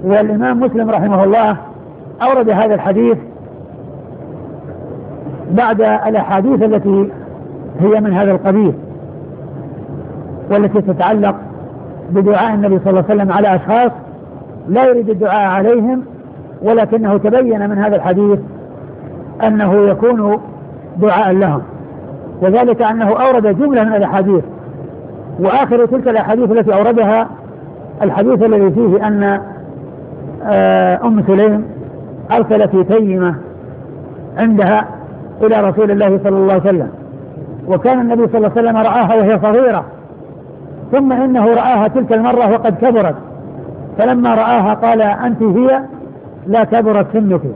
والإمام مسلم رحمه الله أورد هذا الحديث بعد الأحاديث التي هي من هذا القبيل والتي تتعلق بدعاء النبي صلى الله عليه وسلم على أشخاص لا يريد الدعاء عليهم، ولكنه تبين من هذا الحديث أنه يكون دعاء لهم، وذلك أنه أورد جملة من الأحاديث، وآخر تلك الأحاديث التي أوردها الحديث الذي فيه أن أم سليم أرسلت تيمة عندها إلى رسول الله صلى الله عليه وسلم، وكان النبي صلى الله عليه وسلم رآها وهي صغيرة، ثم إنه رآها تلك المرة وقد كبرت، فلما رآها قال أنت هي لا كبرت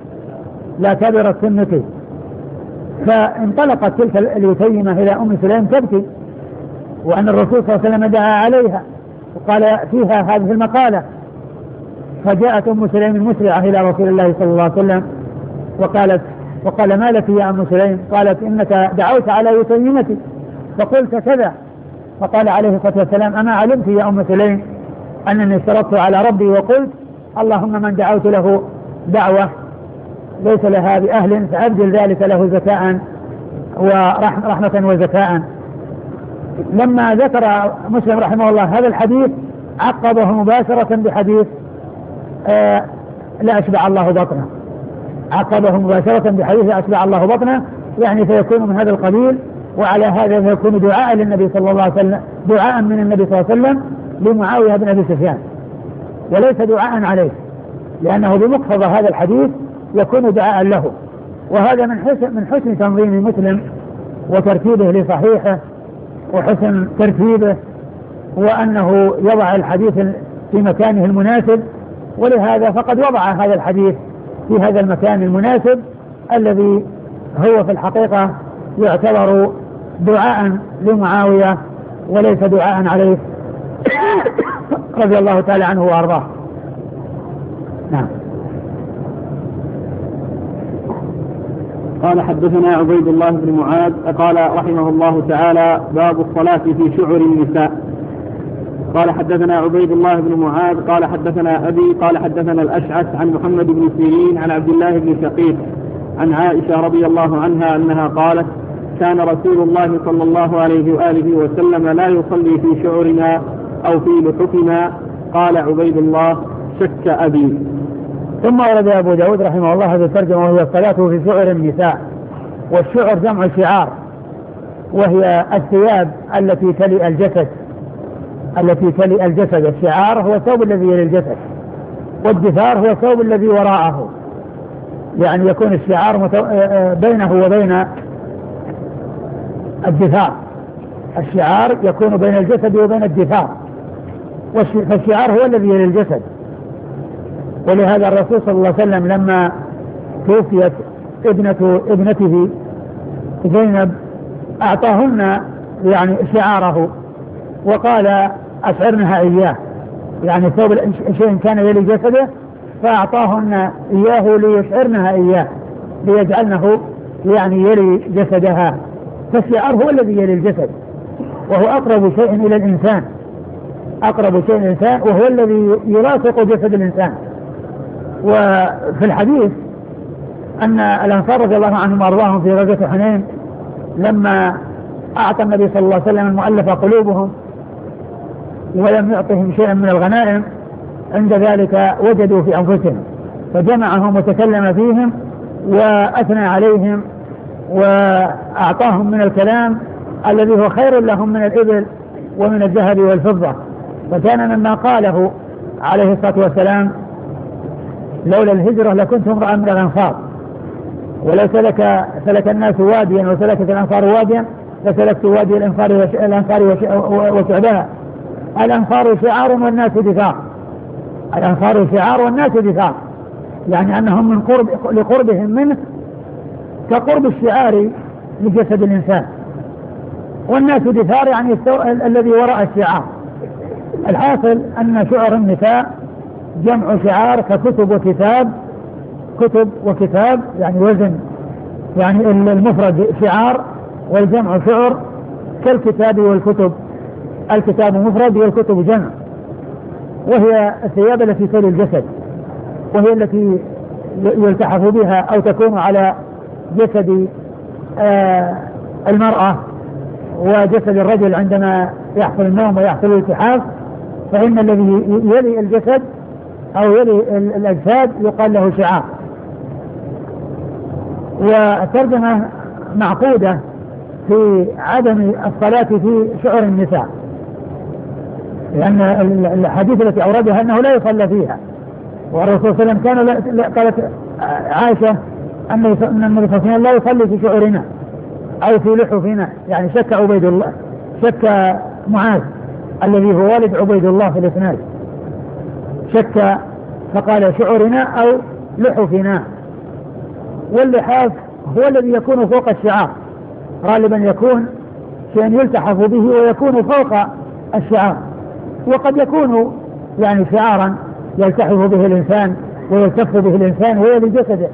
سنك، فانطلقت تلك اليتيمة إلى أم سليم تبكي، وأن الرسول صلى الله عليه وسلم دعا عليها وقال فيها هذه المقالة، فجاءت أم سليم مسرعة إلى رسول الله صلى الله عليه وسلم وقال ما لك يا أم سليم؟ قالت إنك دعوت على يتيمتي فقلت كذا، فقال عليه الصلاة والسلام أما علمت يا أم سليم أنني اشترطت على ربي وقلت اللهم من دعوت له دعوة ليس لها بأهل فأبدل ذلك له زكاء ورحمة وزكاء. لما ذكر مسلم رحمه الله هذا الحديث عقبه مباشرة بحديث لا أشبع الله بطنه، عقبه مباشرة بحديث لا أشبع الله بطنه، يعني فيكون من هذا القبيل، وعلى هذا فيكون دعاء للنبي صلى الله عليه وسلم، دعاء من النبي صلى الله عليه وسلم لمعاوية بن أبي سفيان، وليس دعاء عليه، لأنه بمقتضى هذا الحديث يكون دعاء له. وهذا من حسن تنظيم مسلم وترتيبه لصحيحه وحسن ترتيبه، وأنه يضع الحديث في مكانه المناسب، ولهذا فقد وضع هذا الحديث في هذا المكان المناسب الذي هو في الحقيقة يعتبر دعاء لمعاوية وليس دعاء عليه رضي الله تعالى عنه وأرضاه. نعم. قال حدثنا عبيد الله بن معاذ قال رحمه الله تعالى باب الصلاة في شعر النساء. قال حدثنا عبيد الله بن معاذ قال حدثنا أبي قال حدثنا الأشعث عن محمد بن سيرين عن عبد الله بن شقيق عن عائشة رضي الله عنها أنها قالت كان رسول الله صلى الله عليه وآله وسلم لا يصلي في شعرنا أو في لحفنا. قال عبيد الله شك أبي. ثم ورد أبو داود رحمه الله هذا الترجمة وهي الصلاة في شعر النساء، والشعر جمع شعار، وهي الثياب التي تلي الجسد. الشعار هو الثوب الذي يلي الجسد، والدثار هو الثوب الذي وراءه، يعني يكون الشعار بينه وبين الدثار، الشعار يكون بين الجسد وبين الدثار، فالشعار هو الذي يلي الجسد. ولهذا الرسول صلى الله عليه وسلم لما توفيت ابنته زينب أعطاهن يعني شعاره وقال أشعرنها إياه، يعني ثوب شيء كان يلي جسده فأعطاهن إياه ليشعرنها إياه ليجعلنه يعني يلي جسدها، فالشعار هو الذي يلي الجسد، وهو أقرب شيء إلى الإنسان، وهو الذي يلاصق جسد الإنسان. وفي الحديث أن الأنصار رضي الله عنهم وأرضاهم في غزوة حنين لما أعطى النبي صلى الله عليه وسلم المؤلف قلوبهم ولم يعطهم شيئا من الغنائم، عند ذلك وجدوا في أنفسهم فجمعهم وتكلم فيهم وأثنى عليهم وأعطاهم من الكلام الذي هو خير لهم من الإبل ومن الذهب والفضة. فكان مما قاله عليه الصلاة والسلام لولا الهجرة لكنت امرأ من الأنصار، ولو سلك الناس واديا وسلكت الأنصار واديا لسلكت وادي الأنصار وشعبها. الأنصار شعار والناس دثار، الأنصار شعار والناس دثار، يعني أنهم من لقربهم منه كقرب الشعار لجسد الإنسان، والناس دثار يعني الذي وراء الشعار. الحاصل أن شعر النساء جمع شعار ككتب وكتاب، كتب وكتاب يعني وزن، يعني المفرد شعار والجمع شعر كالكتاب والكتب، الكتاب مفرد والكتب جمع، وهي الثياب التي تلي الجسد وهي التي يلتحف بها أو تكون على جسد المرأة وجسد الرجل عندما يحصل النوم ويحصل الالتحاف، فإن الذي يلي الجسد أو يلي الأجساد يقال له شعار. والترجمة معقودة في عدم الصلاة في شعر النساء، لأن الحديث التي أوردها أنه لا يصلى فيها، والرسول صلى الله عليه وسلم كان قالت عائشة أن النبي صلى الله عليه وسلم لا يصلي في شعرنا أو في لحفنا، يعني شك عبيد الله، شك معاذ الذي هو والد عبيد الله في الإسناد، شك فقال شعرنا أو لحفنا. واللحاف هو الذي يكون فوق الشعار، غالبا يكون شيء يلتحف به ويكون فوق الشعار، وقد يكون يعني شعارا يلتحف به الإنسان ويلتف به الإنسان ويلي جسده.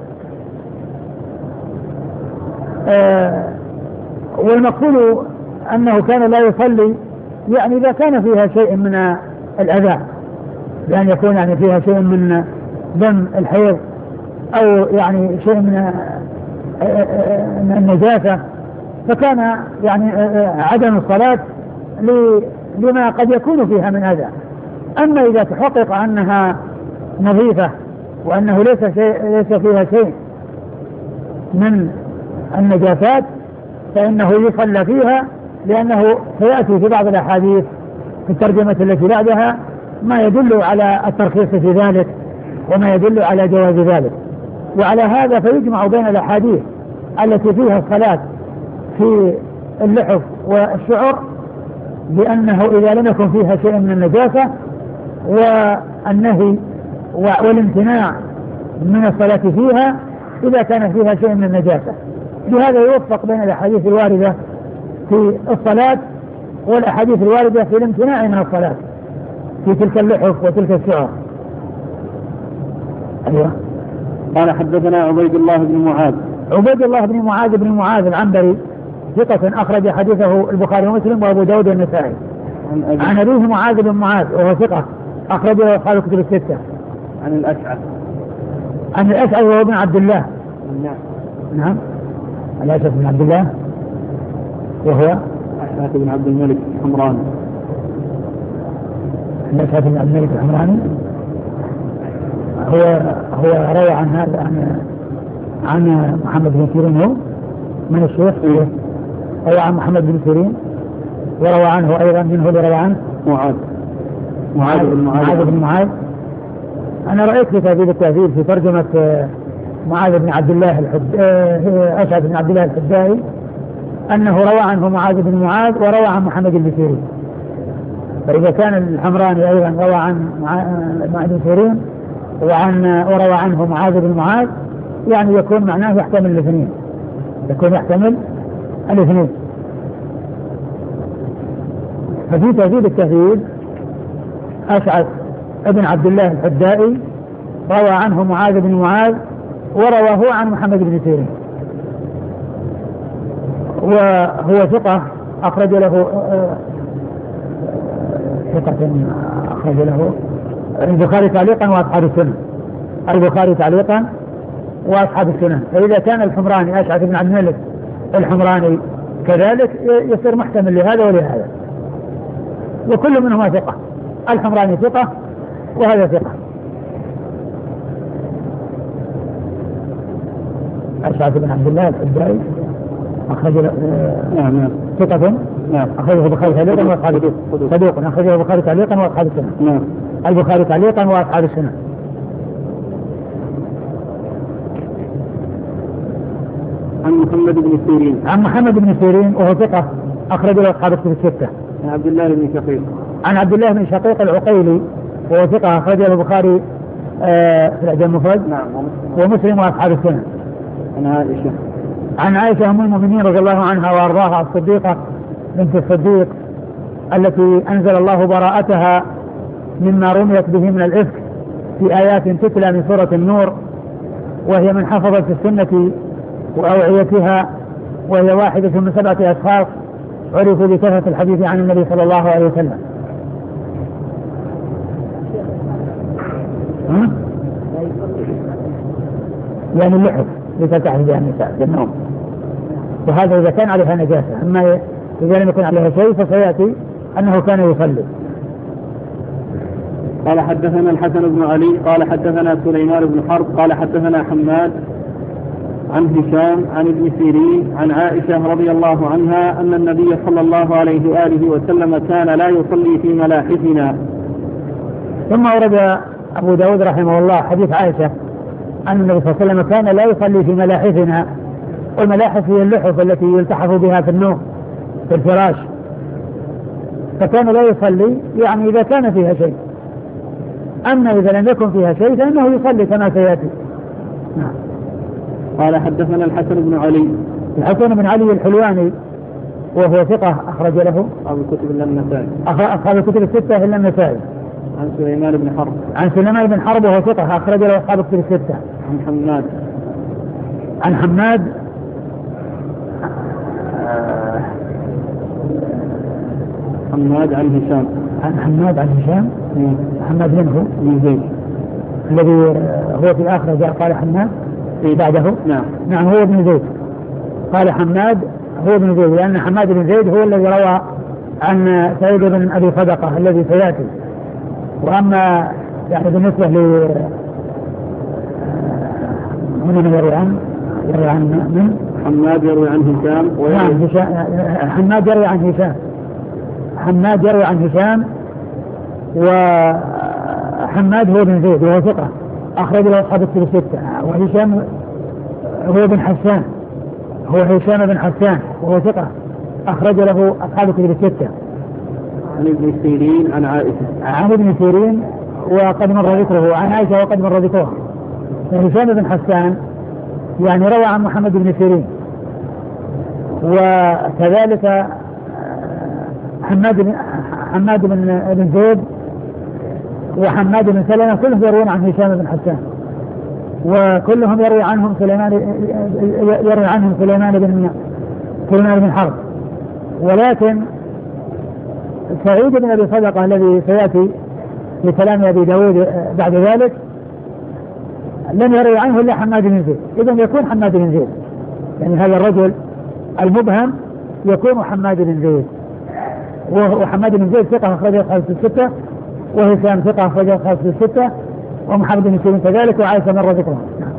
والمقصود أنه كان لا يصلي يعني إذا كان فيها شيء من الأذى، بأن يكون يعني فيها شيء من دم الحيض أو يعني شيء من النجاسة، فكان يعني عدم الصلاة لما قد يكون فيها من أذى. أما إذا تحقق أنها نظيفة وأنه ليس فيها شيء من النجاسات فإنه يصلى فيها، لأنه سيأتي في بعض الأحاديث في الترجمة التي بعدها ما يدل على الترخيص في ذلك وما يدل على جواز ذلك. وعلى هذا فيجمع بين الأحاديث التي فيها الصلاة في اللحف والشعر بأنه إذا لم يكن فيها شيء من النجاسة والنهي والامتناع من الصلاة فيها إذا كان فيها شيء من النجاسة. بهذا يوفق بين الأحاديث الواردة في الصلاة والأحاديث الواردة في الامتناع من الصلاة في تلك اللحف وتلك الشعر. أيوة. قال حدثنا عبيد الله بن معاذ. عبيد الله بن معاذ العنبري ثقة أخرج حديثه البخاري ومسلم وأبو داود والنسائي. عن أبيه معاذ بن معاذ وهو ثقة أخرجه أصحاب الكتب الستة. عن الأشعث وهو ابن عبد الله. نعم الأشعث بن عبد الله وهو أشعث بن عبد الملك الحمراني. الأشعث بن عبد الملك الحمراني هو روى عن هذا عن محمد بن سيرين، هو من الشيخ روى عن محمد بن سيرين وروى عنه أيضا منه اللي روى عنه معاذ بن معاذ. أنا رأيت في تهذيب التهذيب في ترجمة معاذ بن عبد الله أشعث بن عبد الله الحدائي أنه روى عنه معاذ بن معاذ وروى عن محمد بن سيرين. فإذا كان الحمراني أيضا روى عن معاذ بن سيرين وروى عنه معاذ بن معاذ، يعني يكون معناه يحتمل الاثنين، ففي تهذيب التهذيب أشعث ابن عبد الله الحدائي روى عنه معاذ بن معاذ ورواه عن محمد بن سيرين، وهو ثقة أخرج له البخاري تعليقا وأصحاب السنن. فإذا كان الحمراني أشعث بن عبد الملك الحمراني كذلك يصير محتمل لهذا ولهذا، وكل منهما ثقة، الحمراني ثقة وهذا ثقة. أشعث بن عبد الله الحدائي أخرج ثقة أخرجه البخاري تعليقا وأصحاب السنن، صدوق أخرجه البخاري تعليقا وأصحاب السنن، البخاري تعليقا وأصحاب السنن. عن محمد بن سيرين وهو ثقة أخرج له أصحاب الكتب الستة. عن عبد الله بن شقيق العقيلي وهو ثقة أخرج له البخاري في الأدب المفرد ومسلم وأصحاب السنن. عن عائشة أم المؤمنين رضي الله عنها وأرضاها الصديقة بنت الصديق التي أنزل الله براءتها مما رميت به من الإفك في آيات تتلى من سورة النور، وهي من حفظت السنة وأوعيتها، وهي واحدة من 7 أشخاص عرفوا بكثرة الحديث عن النبي صلى الله عليه وسلم. يعني اللحف لتلتحف بها النساء في النوم، وهذا إذا كان عليها نجاسة. أما إذا لم يكن عليها شيء فسيأتي أنه كان يصلي. قال حدثنا الحسن بن علي قال حدثنا سليمان بن حرب قال حدثنا حماد عن هشام عن ابن سيرين عن عائشة رضي الله عنها أن النبي صلى الله عليه وآله وسلم كان لا يصلي في ملاحفنا. ثم ورد أبو داود رحمه الله حديث عائشة أن النبي صلى الله عليه وسلم كان لا يصلي في ملاحفنا، والملاحف هي اللحف التي يلتحف بها في النوم في الفراش، فكان لا يصلي يعني إذا كان فيها شيء. أما إذا لم يكن فيها شيء فإنه يصلي كما سيأتي. نعم. قال حدثنا الحسن بن علي. الحسن بن علي الحلواني وهو ثقة أخرج له أصحاب الكتب إلا النسائي. أصحاب الكتب الستة إلا النسائي. عن سليمان بن حرب. عن سليمان بن حرب وهو ثقة أخرج له أصحاب الكتب الستة. عن حماد. عن حماد حماد عن هشام. عن حماد عن هشام. حماد منه بن زيد الذي هو في آخر جاء قال حماد بعده. نعم هو ابن زيد. قال حماد هو ابن زيد لأن حماد بن زيد هو الذي روى عن سعيد بن أبي صدقة الذي سيأتي. وأما يعني بالنسبة ل من يروي عن من حماد يروي عن هشام. نعم حماد يروي عن هشام. حماد يروي عن هشام وحماد هو بن زيد وهو ثقة أخرج له أصحاب الكتب الستة. وهشام هو بن حسان هو هشام بن حسان وهو ثقة أخرج له أصحاب الكتب الستة. عن ابن سيرين عن عائشة. عن ابن سيرين وقد مر ذكره عن عائشة وقد مر ذكره. هشام بن حسان يعني روى عن محمد بن سيرين، وكذلك حماد بن زيد وحماد بن سلمة كلهم يروون عن هشام بن حسان، وكلهم يروي عنهم سليمان بن حرب. ولكن سعيد بن أبي صدقة الذي سيأتي في كلام أبي داود بعد ذلك لم يروي عنه إلا حماد بن زيد. إذن يكون حماد بن زيد يعني هذا الرجل المبهم يكون حماد بن زيد. وحماد بن زيد ثقة أخرجه أصحاب الستة، وهشام ثقة أخرجه أصحاب الستة، ومحمد بن سيرين كذلك، وعائشة مر ذكرها.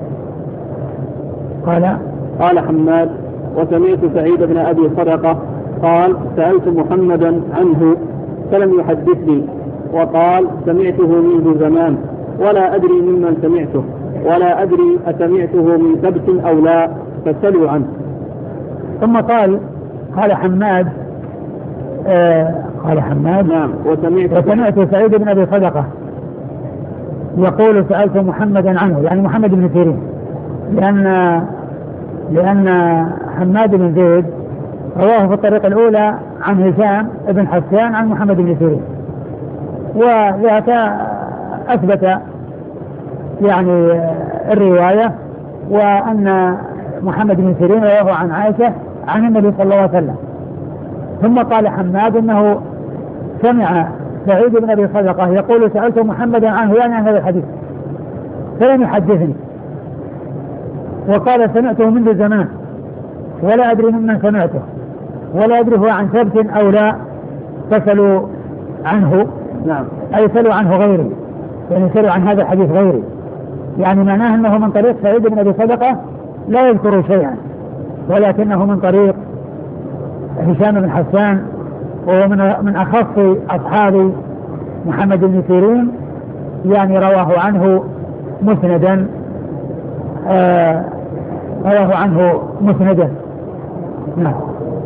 قال حماد وسمعت سعيد بن أبي صدقة قال سألت محمدا عنه فلم يحدثني، وقال سمعته منذ زمان ولا أدري ممن سمعته ولا أدري أسمعته من ثبت أو لا فسألوا عنه. ثم قال حماد نعم وسمعت سعيد بن أبي صدقة يقول سألت محمدا عنه يعني محمد بن سيرين، لأن حماد بن زيد رواه في الطريقة الأولى عن هشام بن حسان عن محمد بن سيرين، وذاك أثبت يعني الرواية، وأن محمد بن سيرين رواه عن عائشة عن النبي صلى الله عليه وسلم. ثم قال حماد انه سمع سعيد بن ابي صدقة يقول سألت محمدا عنه يعني عن هذا الحديث فلم يحدثني، وقال سمعته منذ زمان ولا ادري ممن سمعته ولا ادري هو عن ثبت او لا فسألوا عنه. نعم اي سألوا عنه غيري، يعني سألوا عن هذا الحديث غيري، يعني معناه انه من طريق سعيد بن ابي صدقة لا يذكر شيئا، ولكنه من طريق هشام بن حسان وهو من أخص أصحاب محمد بن سيرين، يعني رواه عنه مسندا نعم.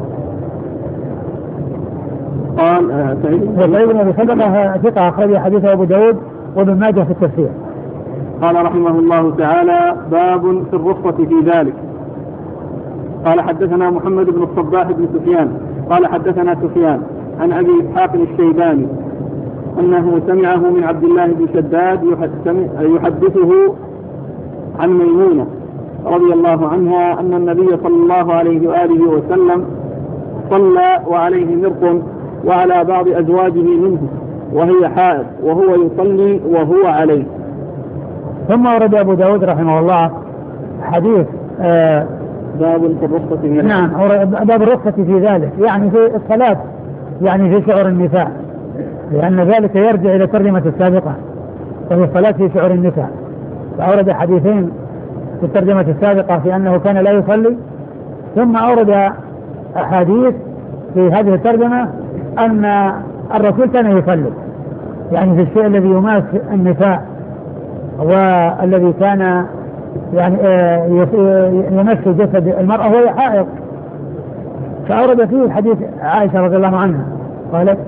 قال سعيد بن أبي صدقة ثقة أخرج حديثه أبو داود وابن ماجه في التفسير. قال رحمه الله تعالى باب في الرخصة في ذلك. قال حدثنا محمد بن الصباح بن سفيان قال حدثنا سفيان عن أبي إسحاق الشيباني أنه سمعه من عبد الله بن شداد يحدثه عن ميمونة رضي الله عنها أن النبي صلى الله عليه وآله وسلم صلى وعليه مرق وعلى بعض أزواجه منه وهي حائض وهو يصلي وهو عليه. ثم ورد أبو داود رحمه الله حديث باب في الرخصة في نعم باب الرخصة في ذلك، يعني في الصلاة، يعني في شعر النساء، لأن ذلك يرجع إلى الترجمة السابقة، وهي الصلاة في شعر النساء. فأورد حديثين في الترجمة السابقة في أنه كان لا يصلي، ثم أورد أحاديث في هذه الترجمة أن الرسول كان يصلي، يعني في الشيء الذي يماس النساء والذي كان يعني يمس جسد المرأة وهي حائض. فأورد فيه حديث عائشة رضي الله عنها قالت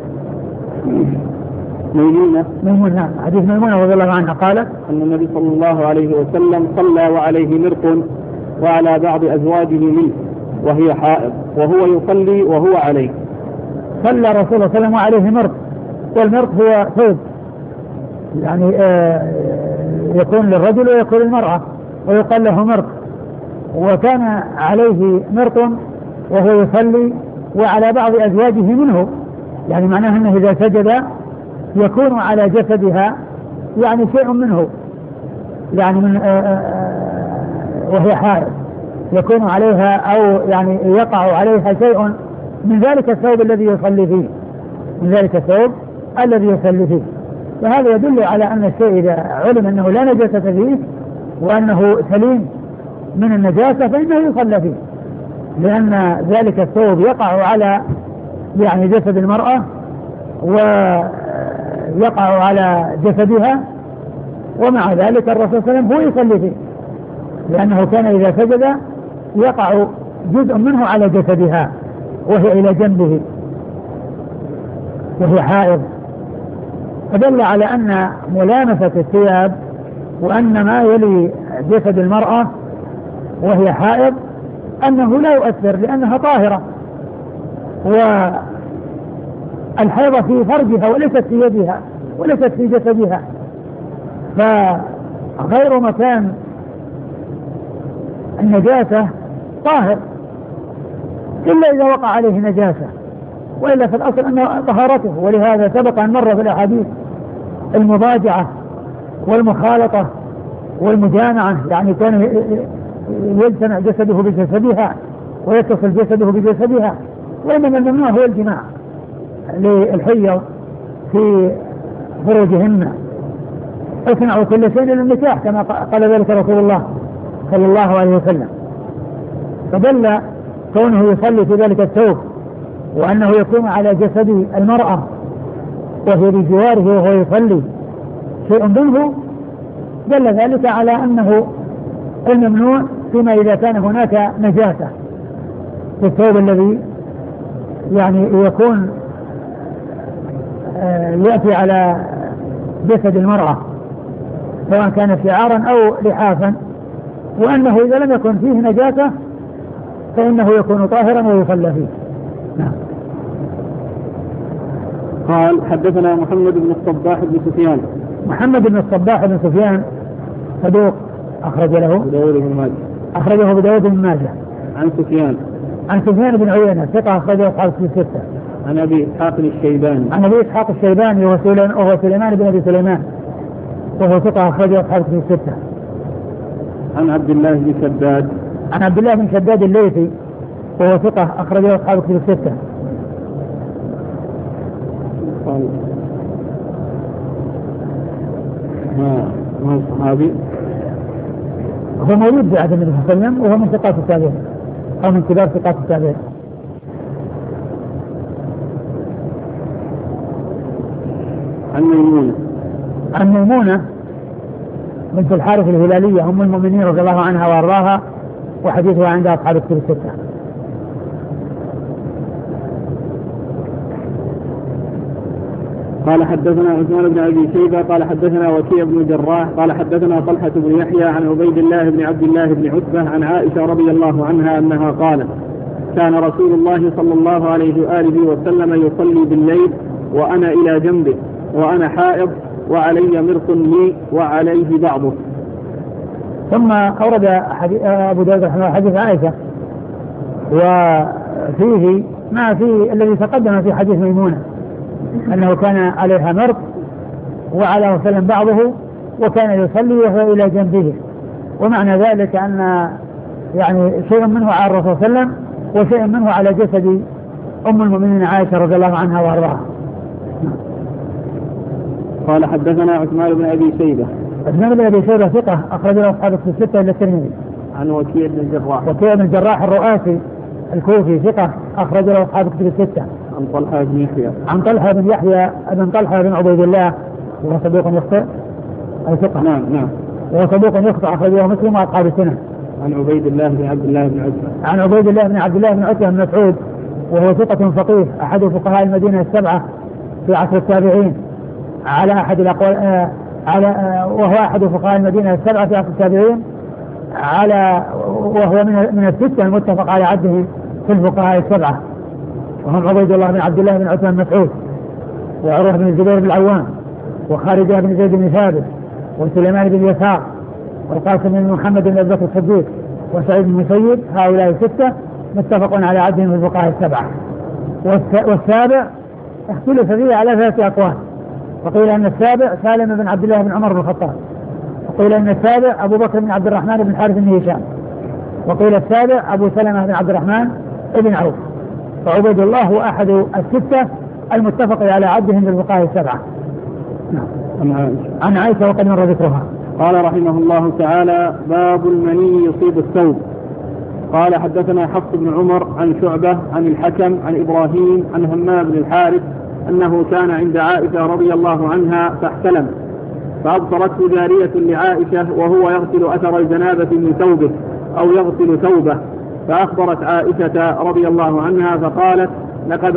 ميمونة حديث ميمونة رضي الله عنها قالت أن النبي صلى الله عليه وسلم صلى وعليه مرق وعلى بعض أزواجه منه وهي حائض وهو يصلي وهو عليه. صلى رسول الله صلى الله عليه وسلم وعليه مرق، والمرق هو ثوب يعني يكون للرجل ويكون للمرأة ويقال له مرق، وكان عليه مرق وهو يصلي وعلى بعض أزواجه منه، يعني معناه أنه إذا سجد يكون على جسدها يعني شيء منه، يعني من وهي حائض يكون عليها أو يعني يقع عليها شيء من ذلك الثوب الذي يصلي فيه، من ذلك الثوب الذي يصلي فيه. فهذا يدل على أن الشيء إذا علم أنه لا نجاسة فيه وأنه سليم من النجاسة فإنه يصلى فيه، لأن ذلك الثوب يقع على يعني جسد المرأة ويقع على جسدها، ومع ذلك الرسول صلى الله عليه وسلم هو يصلي فيه، لأنه كان إذا سجد يقع جزء منه على جسدها وهي إلى جنبه وهي حائض. فدل على أن ملامسة الثياب وأن ما يلي جسد المرأة وهي حائض أنه لا يؤثر لأنها طاهرة، والحيضة في فرجها وليست في يدها وليست في جسدها، فغير مكان النجاسة طاهر إلا إذا وقع عليه نجاسة، وإلا في الأصل أنه طهارته. ولهذا سبق أن مر في الأحاديث المضاجعة والمخالطة والمجامعة، يعني كان يجتمع جسده بجسدها ويتصل جسده بجسدها، وإنما الممنوع هو الجماع للحيض في فروجهن. اصنعوا كل شيء للنكاح كما قال ذلك رسول الله صلى الله عليه وسلم. فدل كونه يصلي في ذلك الثوب وأنه يكون على جسد المرأة وهي بجواره وهو يصلي شيء منه، دل ذلك على أنه الممنوع فيما إذا كان هناك نجاسة في الثوب الذي يعني يكون يأتي على جسد المرأة سواء كان شعارا أو لحافا، وأنه إذا لم يكن فيه نجاسة فإنه يكون طاهرا ويصلى فيه. نعم. قال حدثنا محمد بن الصباح بن سفيان. محمد بن الصباح بن سفيان صدوق أخرج له أخرجه أبو داود بن ماجه. عن سفيان بن عيينة ثقة أخرجه أصحاب الستة. عن أبي إسحاق الشيباني. عن أبي إسحاق الشيباني وهو سليمان بن أبي سليمان وهو ثقة أخرجه أصحاب الستة. عن عبد الله بن شداد. عن عبد الله بن شداد الليثي وهو ثقة أخرجه أصحاب الستة. ما الصحابي؟ هو موجود في عهد النبي صلى الله عليه وسلم وهو من ثقات التابعين أو من كبار ثقات التابعين. عن ميمونة بنت الحارث الهلالية أم المؤمنين رضي الله عنها وأرضاها، وحديثها عند أصحاب الكتب الستة. قال حدثنا عثمان بن أبي شيبة قال حدثنا وكيع بن الجراح قال حدثنا طلحة بن يحيى عن عبيد الله بن عبد الله بن عتبة عن عائشة رضي الله عنها أنها قالت: كان رسول الله صلى الله عليه وآله وسلم يصلي بالليل وأنا إلى جنبه وأنا حائض وعلي مرق لي وعليه بعضه. ثم أورد أبو داود رحمه الله حديث عائشة، وفيه ما في الذي تقدم في حديث ميمونة أنه كان عليها مرق وعلى وسلم بعضه، وكان يصلي وهو إلى جنبه. ومعنى ذلك أن يعني شيء منه على الرسول صلى الله عليه وسلم وشيء منه على جسد أم المؤمنين عائشة رضي الله عنها وأرضاها. قال حدثنا عثمان بن أبي شيبة. عثمان بن أبي شيبة ثقة أخرج له أصحاب الكتب الستة إلا الترمذي. عن وكيع بن الجراح. وكيع بن الجراح الرؤاسي الكوفي ثقة أخرج له أصحاب الكتب الستة. عن طلحة بن يحيى. عن طلحة بن يحيى بن طلحة بن عبيد الله وهو صدوق يخطئ أي ثقة. نعم. وهو صدوق يخطئ أخرجه مسلم وأصحاب السنة. عن عبيد الله بن عبد الله بن عتبة. عن عبيد الله بن عبد الله بن عتبة بن مسعود وهو ثقة فقيه أحد فقهاء المدينة السبعة في عصر التابعين على أحد الأقوال وهو أحد فقهاء المدينة السبعة في عصر التابعين وهو من الستة المتفق على عده في الفقهاء السبعة، وهم عبيد الله بن عبد الله بن عتبة بن مسعود وعروة بن الزبير بن العوام وخارجة بن زيد بن ثابت وسليمان بن يسار والقاسم بن محمد بن أبي بكر الصديق وسعيد بن المسيب. هؤلاء الستة متفق على عدهم في الفقهاء السبعة. والسابع اختلف فيه على 3 أقوال، وقيل أن السابع سالم بن عبد الله بن عمر بن الخطاب، وقيل أن السابع أبو بكر بن عبد الرحمن بن حارث بن هشام، وقيل السابع أبو سلمة بن عبد الرحمن بن عوف. فعبيد الله هو أحد الستة المتفق على عدهم في الفقهاء السبعة. عن عائشة وقد مر ذكرها. قال رحمه الله تعالى: باب المني يصيب الثوب. قال حدثنا حفص بن عمر عن شعبة عن الحكم عن إبراهيم عن همام بن الحارث أنه كان عند عائشة رضي الله عنها فاحتلم، فأبصرته جارية لعائشة وهو يغسل أثر الجنابة من ثوبه أو يغسل ثوبه، فأخبرت عائشة رضي الله عنها فقالت: لقد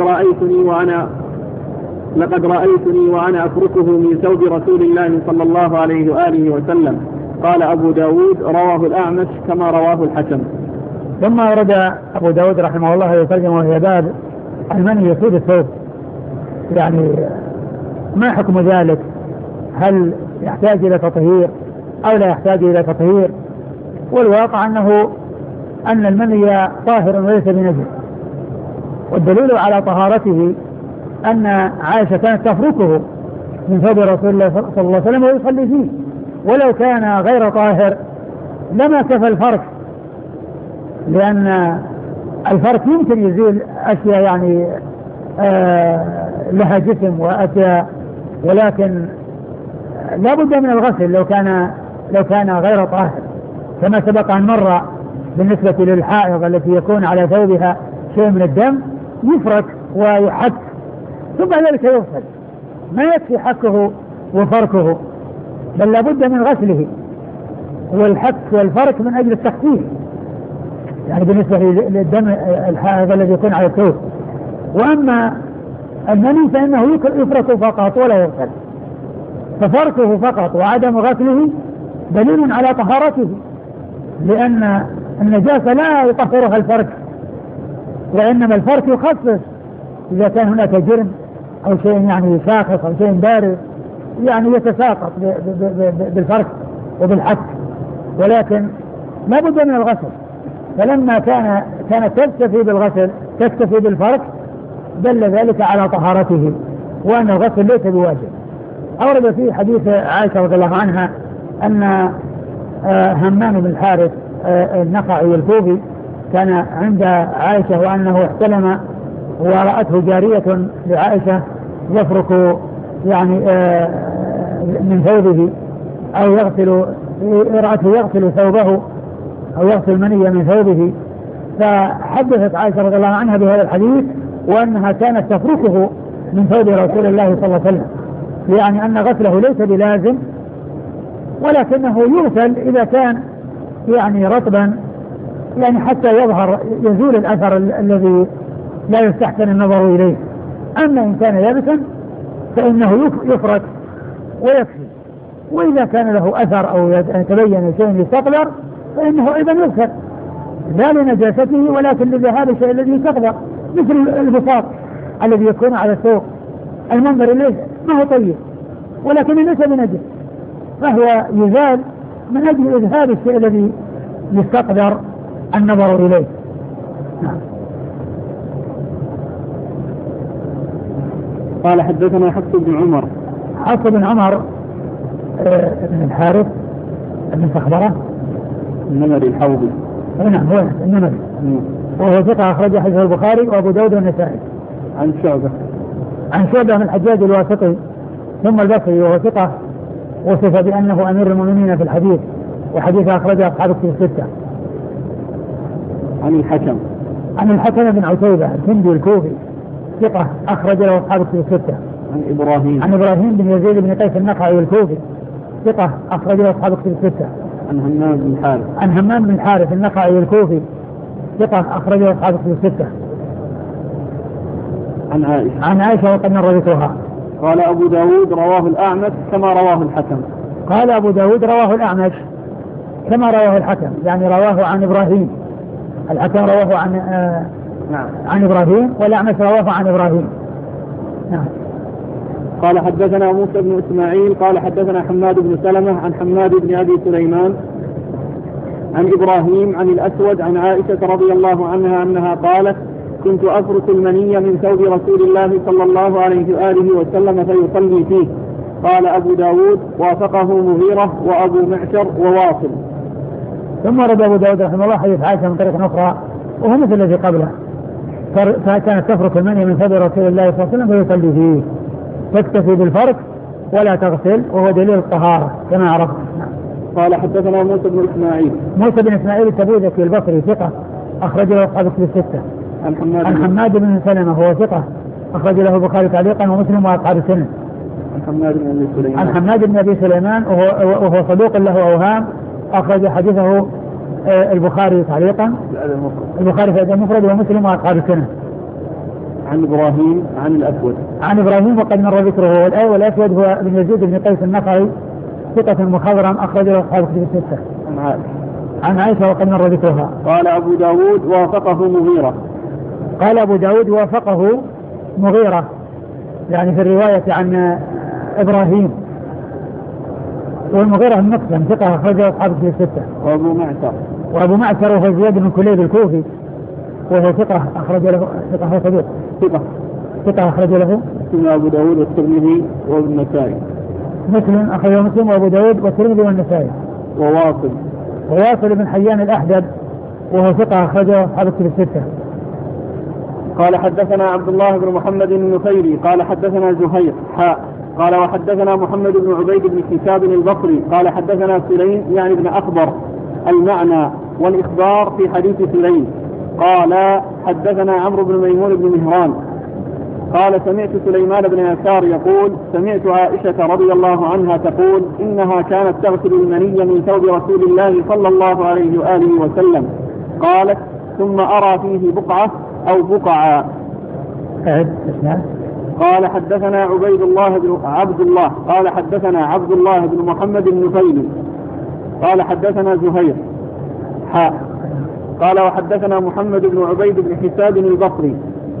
رأيتني وأنا أفركه من ثوب رسول الله صلى الله عليه وآله وسلم. قال أبو داود: رواه الأعمش كما رواه الحكم. ثم ورد أبو داود رحمه الله يترجم وهي باب المني يصيب الثوب، يعني ما حكم ذلك؟ هل يحتاج إلى تطهير أو لا يحتاج إلى تطهير؟ والواقع أن المني طاهر وليس بنجس، والدليل على طهارته أن عائشة كانت تفركه من ثوب رسول الله صلى الله عليه وسلم ويصلي فيه، ولو كان غير طاهر لما كفى الفرك، لأن الفرك يمكن يزيل أشياء يعني لها جسم وأشياء، ولكن لا بد من الغسل لو كان غير طاهر، كما سبق أن مر بالنسبة للحائض التي يكون على ثوبها شيء من الدم يفرك ويحك ثم ذلك يغسل، ما يكفي حكه وفركه، بل لا بد من غسله والحك والفرك من أجل التخفيف، يعني بالنسبة للدم الحائض الذي يكون على الثوب. وأما المني فإنه يفرك فقط ولا يغسل، ففركه فقط وعدم غسله دليل على طهارته، لأن النجاسة لا يطهرها الفرك، وإنما الفرك يخصص إذا كان هناك جرم أو شيء يعني شاخص أو شيء بارد يعني يتساقط بالفرك وبالحك، ولكن لا بد من الغسل. فلما كانت تكتفي بالغسل تكتفي بالفرك دل ذلك على طهارته وأن الغسل ليس بواجب. أورد في حديث عائشة رضي الله عنها أن همام بن الحارث النخعي الكوفي كان عند عائشة وأنه احتلم ورأته جارية لعائشة يفرك يعني من ثوبه أو رأته يغسل ثوبه أو يغسل منية من ثوبه، فحدثت عائشة رضي الله عنها بهذا الحديث وأنها كانت تفركه من ثوب رسول الله صلى الله عليه وسلم، يعني أن غسله ليس بلازم ولكنه يغسل إذا كان يعني رطبا، يعني حتى يزول الأثر الذي لا يستحسن النظر إليه. أما إن كان يابسا فإنه يفرك ويكفي، وإذا كان له أثر أو يتبين شيء يستقذر فإنه أيضا يغسل لا لنجاسته ولكن لذهاب الشيء الذي يستقذر، مثل البساط الذي يكون على الثوب المنظر إليه ما هو طيب ولكن ليس بنجس، فهو يزال من أجل إذهاب الشيء الذي يستقذر النظر إليه. قال حدثنا حفص بن عمر. حفص بن عمر ابن الحارث ابن صخبرة النمري الحوضي. نعم هو النمري، وهو ثقة أخرج حديثه البخاري وأبو داود والنسائي. عن شعبة. عن شعبة من الحجاج الواسطي ثم البصري، وهو ثقة وصف بأنه أمير المؤمنين في الحديث، وحديث أخرجه أصحاب الكتب الستة. عن الحكم. عن الحكم بن عتيبة الكندي الكوفي ثقة أخرج له أصحاب الكتب الستة. عن إبراهيم بن يزيد بن قيس النخعي الكوفي ثقة أخرج له أصحاب الكتب الستة. عن همام بن الحارث. عن همام بن الحارث النخعي الكوفي ثقة أخرج له أصحاب الكتب الستة. عن عائشة وقد مر ذكرها. قال أبو داود رواه الأعمش كما رواه الحكم. قال أبو داود رواه الأعمش كما رواه الحكم، يعني رواه عن إبراهيم، الحكم رواه عن إبراهيم، والأعمش رواه عن إبراهيم. نعم. قال حدثنا موسى بن إسماعيل قال حدثنا حماد بن سلمة عن حماد بن أبي سليمان عن إبراهيم عن الأسود عن عائشة رضي الله عنها أنها قالت: كنت أفرك المني من ثوب رسول الله صلى الله عليه وآله وسلم فيصلي فيه. قال أبو داود: وافقه مغيرة وأبو معشر وواصل. ثم رد أبو داود رحمه الله حديث عائشة من طريق أخرى وهو مثل الذي قبله، فكانت تفرك المني من ثوب رسول الله صلى الله عليه وسلم فيصلي فيه، تكتفي بالفرك ولا تغسل، وهو دليل الطهارة كما عرفنا. قال حدثنا موسى بن إسماعيل التبوذكي البصري ثقة أخرج له أصحاب الكتب الستة. عن حماد بن سلمة هو ثقة أخرج له البخاري تعليقا ومسلم وأصحاب السنن. عن حماد بن أبي سليمان وهو صدوق له أوهام أخرج حديثه البخاري تعليقا، البخاري في الأدب المفرد ومسلم وأصحاب السنن. عن إبراهيم وقد مر ذكره، والأسود هو ابن يزيد بن قيس النخعي ثقة مخضرم أخرج له أصحاب الكتب الستة. عن عائشة وقد مر ذكرها. قال أبو داود: وافقه مغيرة. قال أبو داود: وافقه مغيرة، يعني في الرواية عن إبراهيم، والمغيرة المقسم ثقة أخرجه أصحاب الكتب الستة. وأبو معشر وهو زياد بن كليب الكوفي وهو ثقة أخرج له ثقة أخرج له أبو داود والترمذي وابن النسائي. مسلم أخرجه مسلم وأبو داود والترمذي والنسائي. وواصل بن حيان الأحدب وهو ثقة أخرجه أصحاب الكتب الستة. قال حدثنا عبد الله بن محمد النفيري قال حدثنا زهير قال وحدثنا محمد بن عبيد بن حساب البصري قال حدثنا سليم يعني ابن أخبر المعنى والإخبار في حديث سليم. قال حدثنا عمرو بن ميمون بن مهران قال سمعت سليمان بن يسار يقول: سمعت عائشة رضي الله عنها تقول: إنها كانت تغسل المني من ثوب رسول الله صلى الله عليه وآله وسلم. قالت: ثم أرى فيه بقعة أو بقعا. قال حدثنا عبد الله قال حدثنا عبد الله بن محمد النفيلي قال حدثنا زهير قال وحدثنا محمد بن عبيد بن حساب البصري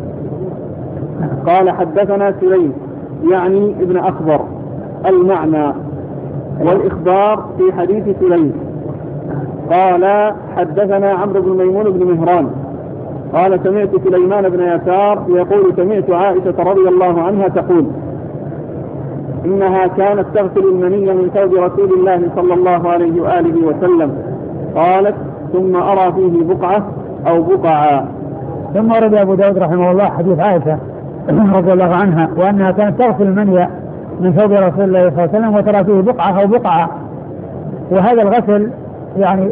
قال حدثنا سليم يعني ابن أخبر المعنى والإخبار في حديث سليم. قال حدثنا عمرو بن ميمون بن مهران قال سمعت سليمان بن يسار يقول: سمعت عائشة رضي الله عنها تقول: إنها كانت تغسل المني من ثوب رسول الله صلى الله عليه وآله وسلم. قالت: ثم أرى فيه بقعة أو بقعا. ثم ورد أبو داود رحمه الله حديث عائشة رضي الله عنها وأنها كانت تغسل المني من ثوب رسول الله صلى الله عليه وسلم وترى فيه بقعة أو بقعة، وهذا الغسل يعني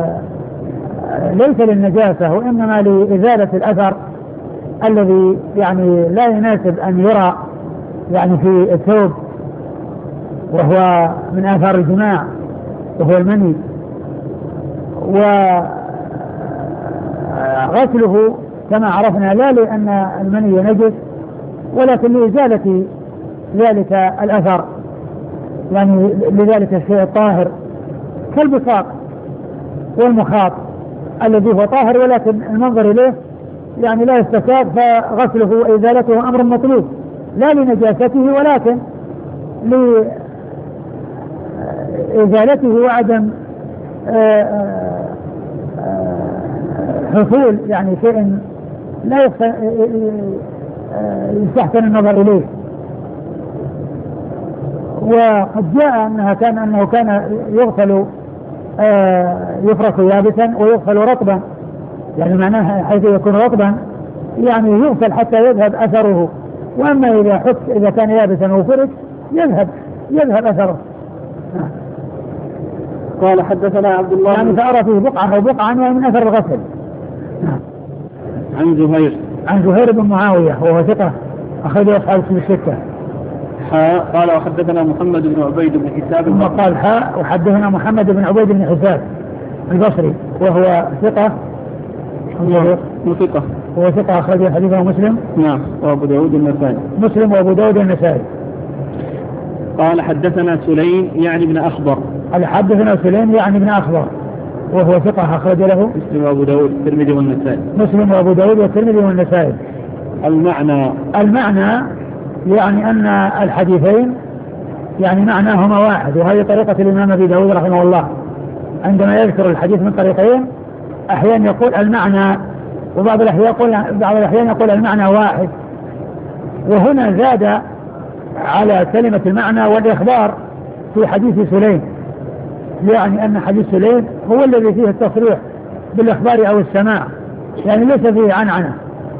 ليس للنجاسة وإنما لإزالة الأثر الذي يعني لا يناسب أن يرى يعني في الثوب، وهو من آثار الجماع وهو المني. وغسله كما عرفنا لا لأن المني نجس ولكن لإزالة ذلك الأثر، يعني لذلك الشيء الطاهر كالبصاق والمخاط الذي هو طاهر ولكن المنظر إليه يعني لا يستفاد، فغسله وإزالته أمر مطلوب لا لنجاسته ولكن لإزالته وعدم حصول يعني شيء لا يستحسن النظر إليه. وقد جاء أنه كان يغسل يفرك يابسا ويغسل رطبا، يعني معناها حيث يكون رطبا يعني يغسل حتى يذهب أثره، وأما إذا كان يابسا وفرك يذهب أثره. قال حدثنا عبد الله يعني فأرى فيه بقعة أو بقعة من أثر الغسل. عن زهير بن معاوية وهو ثقة أخرجه أصحاب الكتب الستة. قال وحدثنا محمد بن عبيد بن حساب ثم قال وحدثنا محمد بن عبيد بن حساب البصري وهو ثقة هو ثقة أخرجه حديثه مسلم. نعم وأبو داود النسائي. مسلم وأبو داود النسائي. قال حدثنا سليم يعني ابن أخضر. حدثنا سليم يعني ابن أخضر وهو ثقة أخرج له مسلم وأبو داود والترمذي والنسائي. مسلم وأبو داود والترمذي والنسائي. المعنى يعني أن الحديثين يعني معناهما واحد، وهذه طريقة الإمام أبي داود رحمه الله عندما يذكر الحديث من طريقين أحيانا يقول المعنى، وبعض الأحيان يقول المعنى واحد. وهنا زاد على كلمة المعنى والإخبار في حديث سليم، يعني أن حديث سليم هو الذي فيه التصريح بالإخبار أو السماع، يعني ليس فيه عنعنة.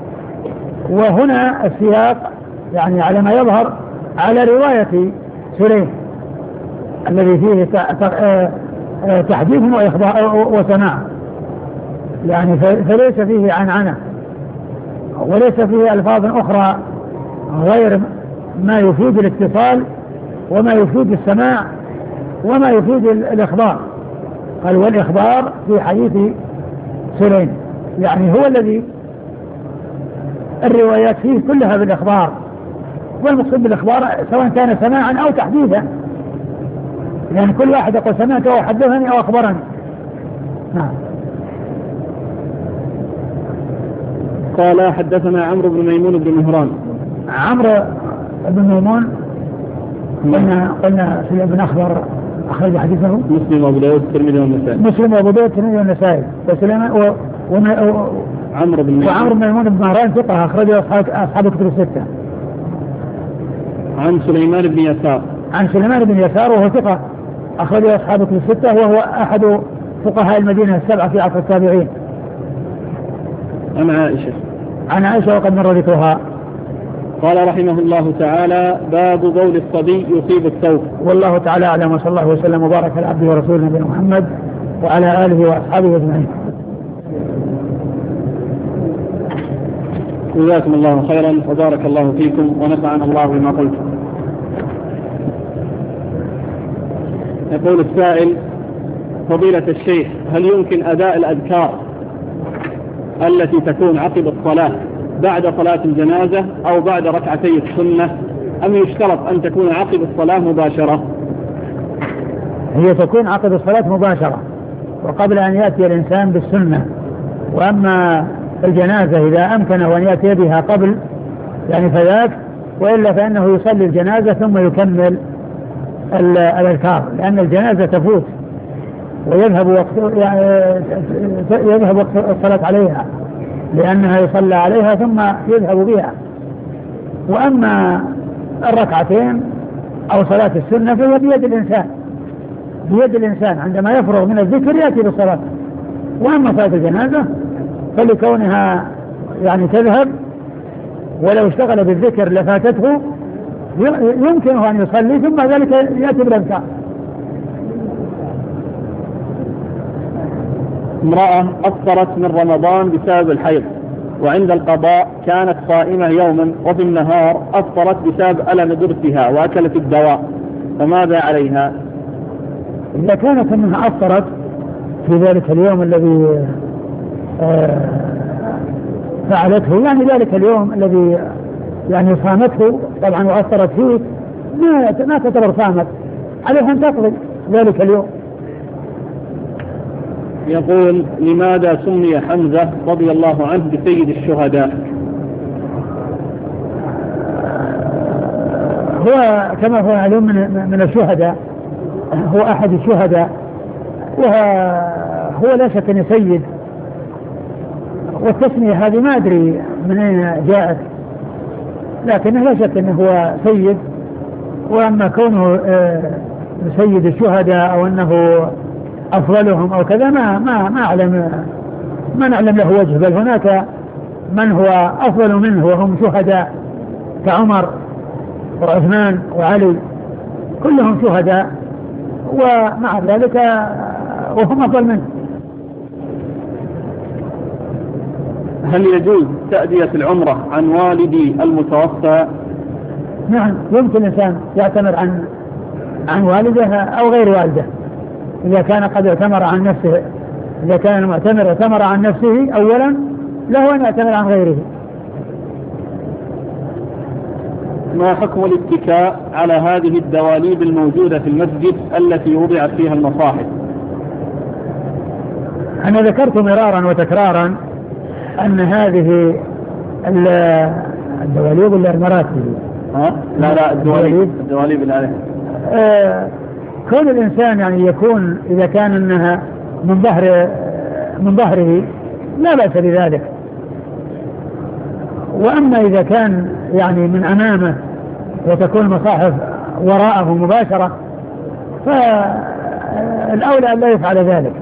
وهنا السياق يعني على ما يظهر على رواية سليم الذي فيه تحديث وإخبار وسماع، يعني فليس فيه عنعنة وليس فيه ألفاظ أخرى غير ما يفيد الاتصال وما يفيد السماع وما يفيد الإخبار. قال والإخبار في حديث سليم، يعني هو الذي الروايات فيه كلها بالإخبار، والمقصود بالإخبار سواء كان سماعا أو تحديثا، يعني كل واحد يقول سمعت أو حدثني أو أخبرني. نعم. قال حدثنا عمرو بن ميمون بن مهران. عمرو بن ميمون قلنا في ابن أخبر أخرج حديثه مسلم وأبو داود الترمذي والنسائي. مسلم وأبو داود الترمذي والنسائي. وعمرو بن ميمون بن مهران ثقة أخرجه أصحاب الكتب الستة. عن سليمان بن يسار وهو ثقة أخرجه أصحاب الكتب الستة، وهو أحد فقهاء المدينة السبعة في عصر التابعين. عن عائشة وقد مر ذكرها. قال رحمه الله تعالى باب بول الصبي يصيب الثوب. والله تعالى أعلم، وصلى الله وسلم وبارك على عبده ورسوله نبينا محمد وعلى آله وأصحابه أجمعين. جزاكم الله خيرا وبارك الله فيكم ونفعنا الله بما قلتم. يقول السائل: فضيلة الشيخ، هل يمكن أداء الأذكار التي تكون عقب الصلاة بعد صلاة الجنازة أو بعد ركعتي السنة، أم يشترط أن تكون عقب الصلاة مباشرة؟ هي تكون عقب الصلاة مباشرة وقبل أن يأتي الإنسان بالسنة، وأما الجنازة إذا أمكنه أن يأتي بها قبل يعني فذاك، وإلا فإنه يصلي الجنازة ثم يكمل الأذكار، لأن الجنازة تفوت ويذهب وقت الصلاة عليها، لأنها يصلى عليها ثم يذهب بها. وأما الركعتين أو صلاة السنة فهي بيد الإنسان عندما يفرغ من الذكر يأتي بالصلاة. وأما صلاة الجنازة فلكونها يعني تذهب، ولو اشتغل بالذكر لفاتته يمكنه أن يصلي ثم ذلك يأتي بالأذكار. امرأة أفطرت من رمضان بسبب الحيض، وعند القضاء كانت صائمة يوما، وفي النهار أفطرت بسبب ألم ضرسها وأكلت الدواء، فماذا عليها؟ إذا كانت أنها أفطرت في ذلك اليوم الذي فعلته، يعني ذلك اليوم الذي يعني صامته طبعا وأفطرت فيه، ما تعتبر صامت، عليها أن تقضي ذلك اليوم. يقول: لماذا سمي حمزة رضي الله عنه بسيد الشهداء؟ هو كما هو معلوم من الشهداء، هو أحد الشهداء، وهو لا شك أنه سيد، والتسمية هذه ما أدري من أين جاءت، لكنه لا شك أنه هو سيد، وأما كونه سيد الشهداء أو أنه أفضلهم أو كذا ما نعلم له وجه، بل هناك من هو أفضل منه وهم شهداء كعمر وعثمان وعلي، كلهم شهداء ومع ذلك وهم أفضل منه. هل يجوز تأدية العمرة عن والدي المتوفى؟ نعم، يمكن الإنسان يعتمر عن والده أو غير والده، إذا كان قد اعتمر عن نفسه. إذا كان المعتمر اعتمر عن نفسه أولا له أن يعتمر عن غيره. ما حكم الاتكاء على هذه الدواليب الموجودة في المسجد التي وضعت فيها المصاحف؟ أنا ذكرت مرارا وتكرارا أن هذه الدواليب ولا المراتب؟ لا الدواليب الآلهة. كون الإنسان يعني يكون إذا كان أنها من ظهره لا بأس بذلك، وأما إذا كان يعني من أمامه وتكون المصاحف وراءه مباشرة فالأولى أن لا يفعل ذلك.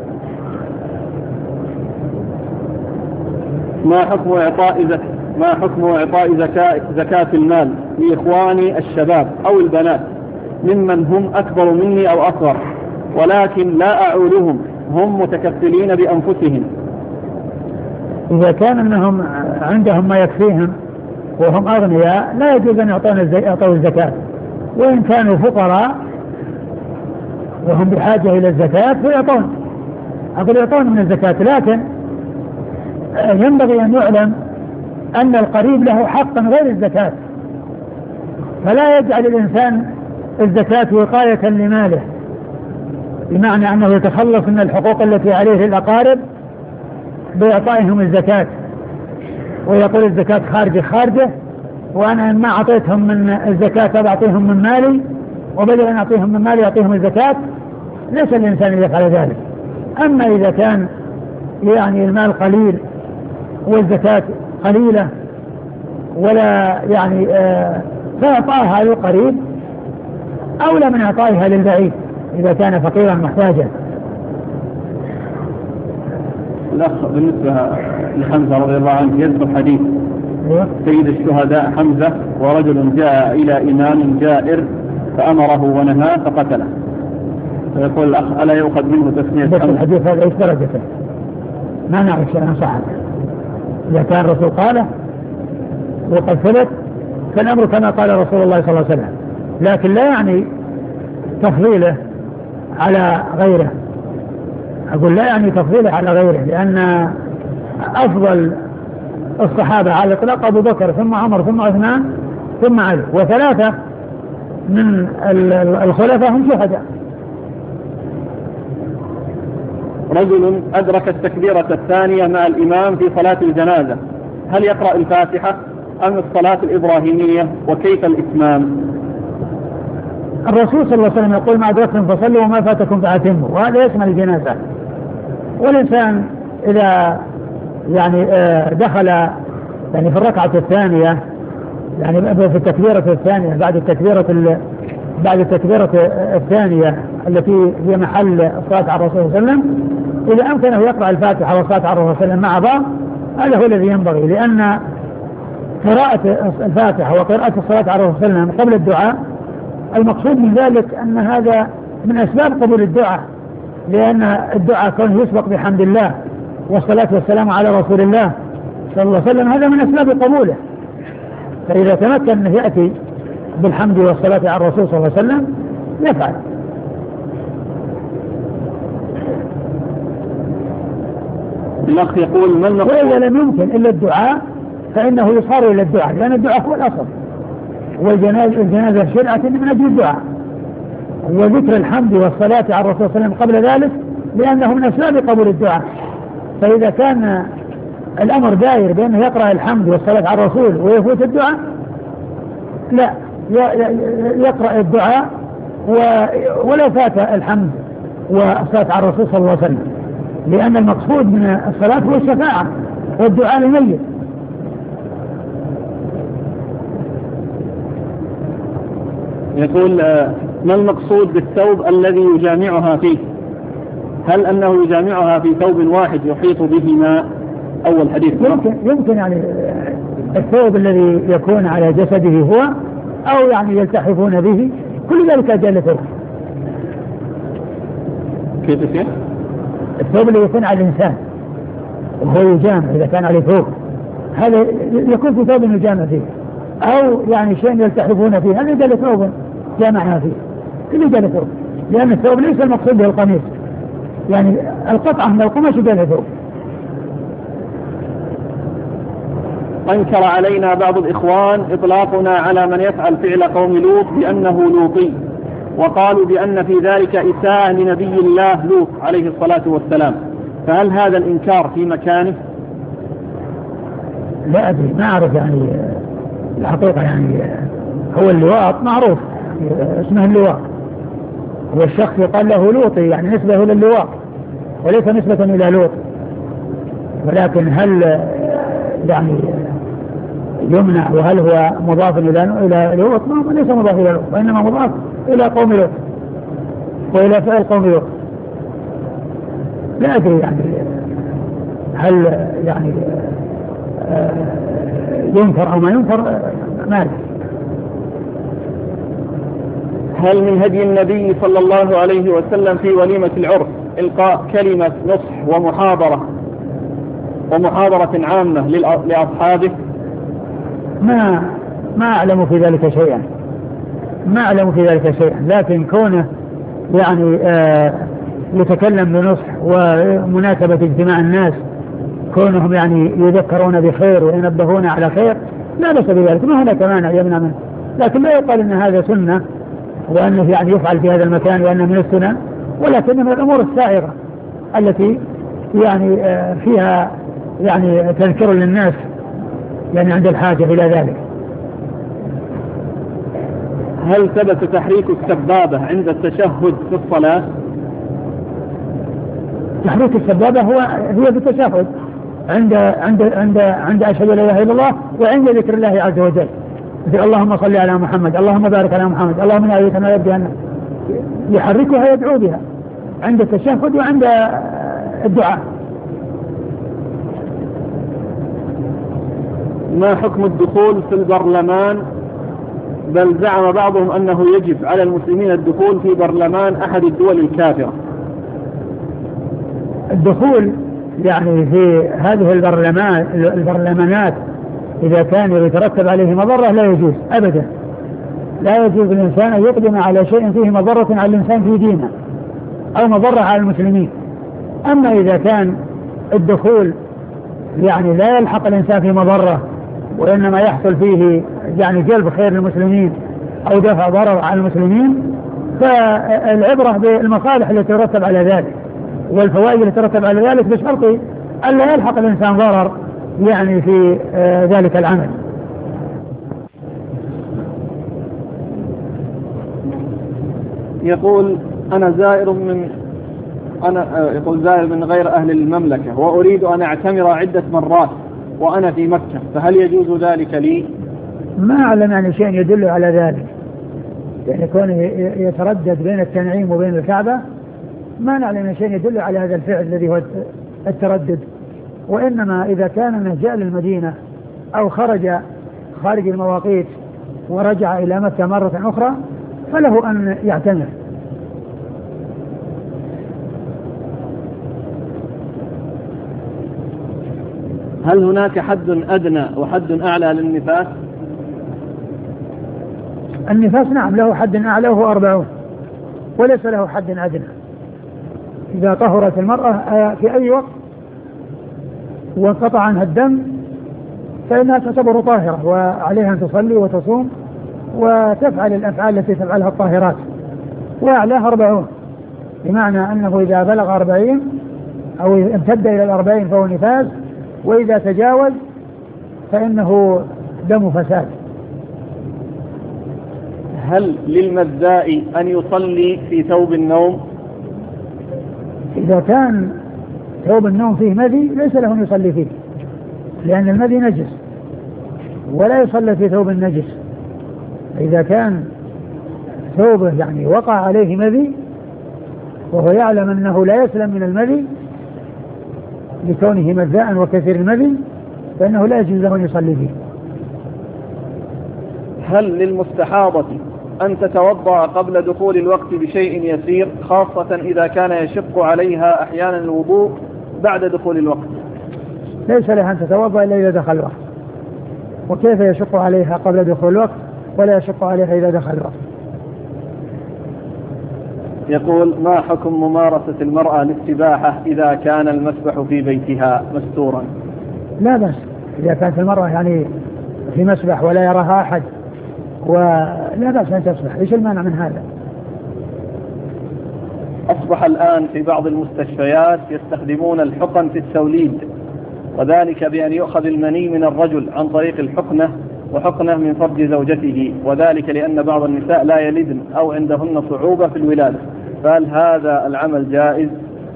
ما حكم إعطاء زكاة المال لإخواني الشباب أو البنات ممن هم أكبر مني أو أصغر ولكن لا أعولهم، هم متكفلين بأنفسهم؟ إذا كان أنهم عندهم ما يكفيهم وهم أغنياء لا يجوز أن يعطوا الزكاة، وإن كانوا فقراء وهم بحاجة إلى الزكاة فيعطون، أقول يعطون من الزكاة، لكن ينبغي أن يعلم أن القريب له حق غير الزكاة، فلا يجعل الإنسان الزكاة وقاية لماله، بمعنى أنه يتخلص من الحقوق التي عليه الأقارب بإعطائهم الزكاة، ويقول الزكاة خارجه وأنا ما أعطيتهم من الزكاة بعطيهم من مالي، وبدل أن أعطيهم من مالي أعطيهم الزكاة. ليس الإنسان يفعل ذلك. أما إذا كان يعني المال قليل والزكاة قليلة ولا يعني فإعطائها للقريب أولى من إعطائها للبعيد إذا كان فقيرا محتاجا. الأخ بالنسبة لحمزة رضي الله عنه يذكر حديث سيد الشهداء حمزة ورجل جاء إلى إمام جائر فأمره ونهاه فقتله، فيقول الأخ ألا يؤخذ منه تسمية بس الحديث هذا إيش درجته؟ ما نعرف شيئا صحيح. إذا كان الرسول قاله وقد ثبت فالأمر كما قال رسول الله صلى الله عليه وسلم، لكن لا يعني تفضيله على غيره. أقول لا يعني تفضيله على غيره، لأن أفضل الصحابة على الإطلاق أبو بكر ثم عمر ثم عثمان ثم علي، وثلاثة من الخلفاء هم شهداء. رجل أدرك التكبيرة الثانية مع الإمام في صلاة الجنازة، هل يقرأ الفاتحة أم الصلاة الإبراهيمية، وكيف الإتمام؟ الرسول صلى الله عليه وسلم يقول ما أدركتم فصلوا وما فاتكم فأتموا، وهذا يشمل الجنازة. والإنسان إذا يعني دخل يعني في الركعة الثانية يعني في التكبيرة الثانية بعد التكبيرة الثانية التي هي محل الصلاة على الرسول صلى الله عليه وسلم، إذا أمكنه يقرأ الفاتحة والصلاة على الرسول صلى الله عليه وسلم مع بعض هذا هو الذي ينبغي، لأن قراءة الفاتحة وقراءة الصلاة على الرسول صلى الله عليه وسلم قبل الدعاء المقصود من ذلك أن هذا من أسباب قبول الدعاء، لأن الدعاء كونه يسبق بحمد الله والصلاة والسلام على رسول الله صلى الله عليه وسلم هذا من أسباب قبوله. فإذا تمكن أنه يأتي بالحمد والصلاة على الرسول صلى الله عليه وسلم يفعل. الأخ يقول من وإذا لم يمكن إلا الدعاء فإنه يصار إلى الدعاء، لأن الدعاء هو الأصل، والجنازة شرعة من أجل الدعاء، وذكر الحمد والصلاة على الرسول صلى الله عليه وسلم قبل ذلك لأنه من أسباب قبول الدعاء. فإذا كان الأمر داير بأنه يقرأ الحمد والصلاة على الرسول ويفوت الدعاء، لا، يقرأ الدعاء ولا فات الحمد والصلاة على الرسول صلى الله عليه وسلم، لأن المقصود من الصلاة هو الشفاعة والدعاء للميت. يقول ما المقصود بالثوب الذي يجامعها فيه؟ هل أنه يجامعها في ثوب واحد يحيط به ماء؟ أول حديث. يمكن يعني الثوب الذي يكون على جسده هو، أو يعني يلتحفون به، كل ذلك أجل ثوب. كيف؟ الثوب اللي يكون على الإنسان وهو يجامع إذا كان عليه ثوب، هذا يكون في ثوب يجامع فيه، أو يعني شيء يلتحفون فيه، هذا أجل ثوب جامعها فيه، كل أجل ثوب، لأن الثوب ليس المقصود به القميص، يعني القطعة من القماش أجل ثوب. أنكر علينا بعض الإخوان إطلاقنا على من يفعل فعل قوم لوط بأنه لوطي، وقالوا بأن في ذلك إساءة لنبي الله لوط عليه الصلاة والسلام، فهل هذا الإنكار في مكانه؟ لا أدري، ما أعرف يعني الحقيقة. يعني هو اللواط معروف، اسمه اللواط، هو الشخص يقال له لوطي، يعني نسبة للواط وليس نسبة إلى لوط. ولكن هل يعني يمنع، وهل هو مضاف إلى لوط؟ ليس مضاف إلى لوط، وإنما مضاف إلى قوم لوط وإلى فعل قوم لوط. لا أدري يعني هل يعني ينكر أو ما ينكر، ما أدري. هل من هدي النبي صلى الله عليه وسلم في وليمة العرس إلقاء كلمة نصح ومحاضرة عامة لأصحابه؟ ما أعلم في ذلك شيئا، لكن كونه يعني يتكلم بنصح ومناسبة اجتماع الناس، كونهم يعني يذكرون بخير وينبهون على خير، لا بأس بذلك، ما هناك مانع يمنع منه، لكن لا يقال أن هذا سنة وأنه يعني يفعل في هذا المكان وأنه من السنن، ولكن من الأمور السائغة التي يعني فيها يعني تذكير للناس يعني عند الحاجة إلى ذلك. هل ثبت تحريك السبابة عند التشهد في الصلاة؟ تحريك السبابة هي بالتشهد عند أشهد لا إله إلا الله، وعند ذكر الله عز وجل، مثل اللهم صل على محمد، اللهم بارك على محمد، اللهم لا يتنا يبدأ، يحركها يدعو بها عند التشهد وعند الدعاء. ما حكم الدخول في البرلمان؟ بل زعم بعضهم أنه يجب على المسلمين الدخول في برلمان أحد الدول الكافرة. الدخول يعني في هذه البرلمانات إذا كان يترتب عليه مضرة لا يجوز أبدا، لا يجوز الإنسان أن يقدم على شيء فيه مضرة على الإنسان في دينه أو مضرة على المسلمين. أما إذا كان الدخول يعني لا يلحق الإنسان في مضرة، وإنما يحصل فيه يعني جلب خير للمسلمين أو دفع ضرر على المسلمين، فالعبرة بالمصالح التي ترتب على ذلك والفوائد التي ترتب على ذلك، بشرط ألا يلحق الإنسان ضرر يعني في ذلك العمل. يقول زائر من غير أهل المملكة، وأريد أن أعتمر عدة مرات وأنا في مكة، فهل يجوز ذلك لي؟ ما أعلم يعني شيء يدل على ذلك، يعني يكون يتردد بين التنعيم وبين الكعبة، ما نعلم شيء يدل على هذا الفعل الذي هو التردد. وإنما إذا كان من جاء للمدينة أو خرج خارج المواقيت ورجع إلى مكة مرة أخرى فله أن يعتمر. هل هناك حد أدنى وحد أعلى للنفاس؟ النفاس نعم له حد أعلى وهو 40، وليس له حد أدنى. إذا طهرت المرأة في أي وقت وانقطع عنها الدم فإنها تعتبر طاهرة، وعليها أن تصلي وتصوم وتفعل الأفعال التي تفعلها الطاهرات، وأعلاها 40، بمعنى أنه إذا بلغ 40 أو امتد إلى 40 فهو نفاس، وإذا تجاوز فإنه دم فساد. هل للمذاء أن يصلي في ثوب النوم؟ إذا كان ثوب النوم فيه مذي ليس له أن يصلي فيه، لأن المذي نجس ولا يصلي في ثوب النجس. إذا كان ثوبه يعني وقع عليه مذي وهو يعلم أنه لا يسلم من المذي لكونه مذاء وكثير المذي، فإنه لا يجوز له أن يصلي فيه. هل للمستحاضة أن تتوضأ قبل دخول الوقت بشيء يسير، خاصة إذا كان يشق عليها أحيانا الوضوء بعد دخول الوقت؟ ليس لها أن تتوضأ إلا إذا دخل الوقت، وكيف يشق عليها قبل دخول الوقت ولا يشق عليها إذا دخل الوقت؟ يقول: ما حكم ممارسة المرأة للسباحة إذا كان المسبح في بيتها مستورا؟ لا بأس إذا كانت المرأة يعني في مسبح ولا يراها أحد ولا بأس أن تسبح، إيش المانع من هذا؟ أصبح الآن في بعض المستشفيات يستخدمون الحقن في التوليد، وذلك بأن يؤخذ المني من الرجل عن طريق الحقنة وحقنة من فرج زوجته، وذلك لأن بعض النساء لا يلدن أو عندهن صعوبة في الولادة، فهل هذا العمل جائز؟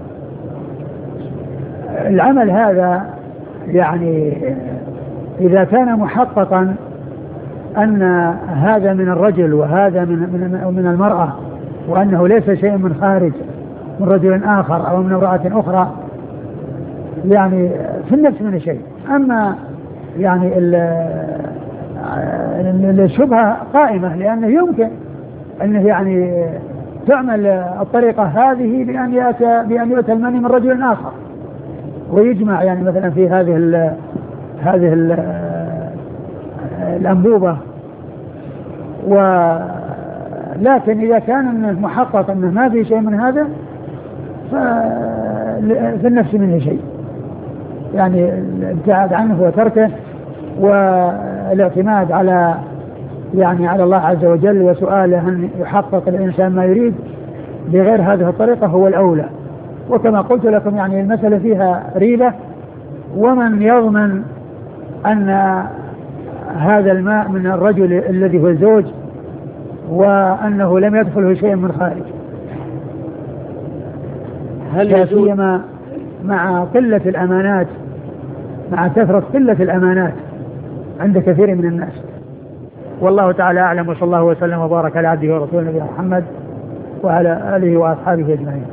العمل هذا يعني إذا كان محققا أن هذا من الرجل وهذا من المرأة، وأنه ليس شيء من خارج من رجل آخر أو من امرأة أخرى، يعني في النفس من شيء. أما يعني الشبهة قائمة، لأنه يمكن أنه يعني تعمل الطريقة هذه بأن يؤتى المني من رجل آخر ويجمع يعني مثلا في هذه الأنبوبة، لكن إذا كان محقق أنه ما في شيء من هذا ففي النفس منه شيء، يعني الابتعاد عنه وتركه والاعتماد على الله عز وجل وسؤاله أن يحقق الإنسان ما يريد بغير هذه الطريقة هو الأولى. وكما قلت لكم يعني المسألة فيها ريبة، ومن يضمن أن هذا الماء من الرجل الذي هو الزوج وأنه لم يدخله شيء من خارج؟ هل سيما مع قلة الأمانات، مع كثرة قلة الأمانات عند كثير من الناس. والله تعالى أعلم، وصلى الله وسلم وبارك على عبده ورسوله نبينا محمد وعلى آله وأصحابه أجمعين.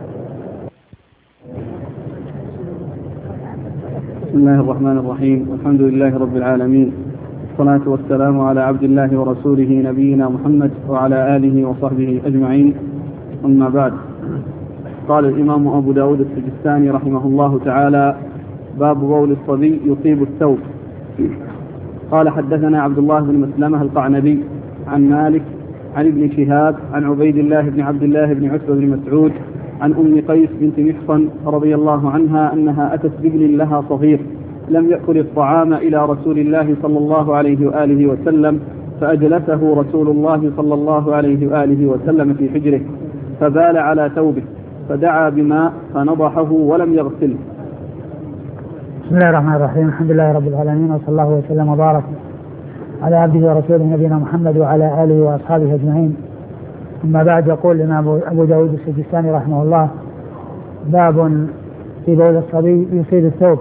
بسم الله الرحمن الرحيم، والحمد لله رب العالمين، والصلاة والسلام على عبد الله ورسوله نبينا محمد وعلى آله وصحبه أجمعين، أما بعد. قال الإمام أبو داود السجستاني رحمه الله تعالى: باب بول الصبي يصيب الثوب. قال: حدثنا عبد الله بن مسلمة القعنبي عن مالك عن ابن شهاب عن عبيد الله بن عبد الله بن عتبة بن مسعود عن أم قيس بنت محصن رضي الله عنها أنها أتت بابن لها صغير لم يأكل الطعام إلى رسول الله صلى الله عليه وآله وسلم، فأجلسه رسول الله صلى الله عليه وآله وسلم في حجره، فبال على ثوبه، فدعا بماء فنضحه ولم يغسله. بسم الله الرحمن الرحيم، الحمد لله رب العالمين، وصلى الله وسلم وبارك على عبده ورسوله نبينا محمد وعلى آله وأصحابه أجمعين. أما بعد، يقول الإمام أبو داود السجستاني رحمه الله: باب في بول الصبي يصيب الثوب،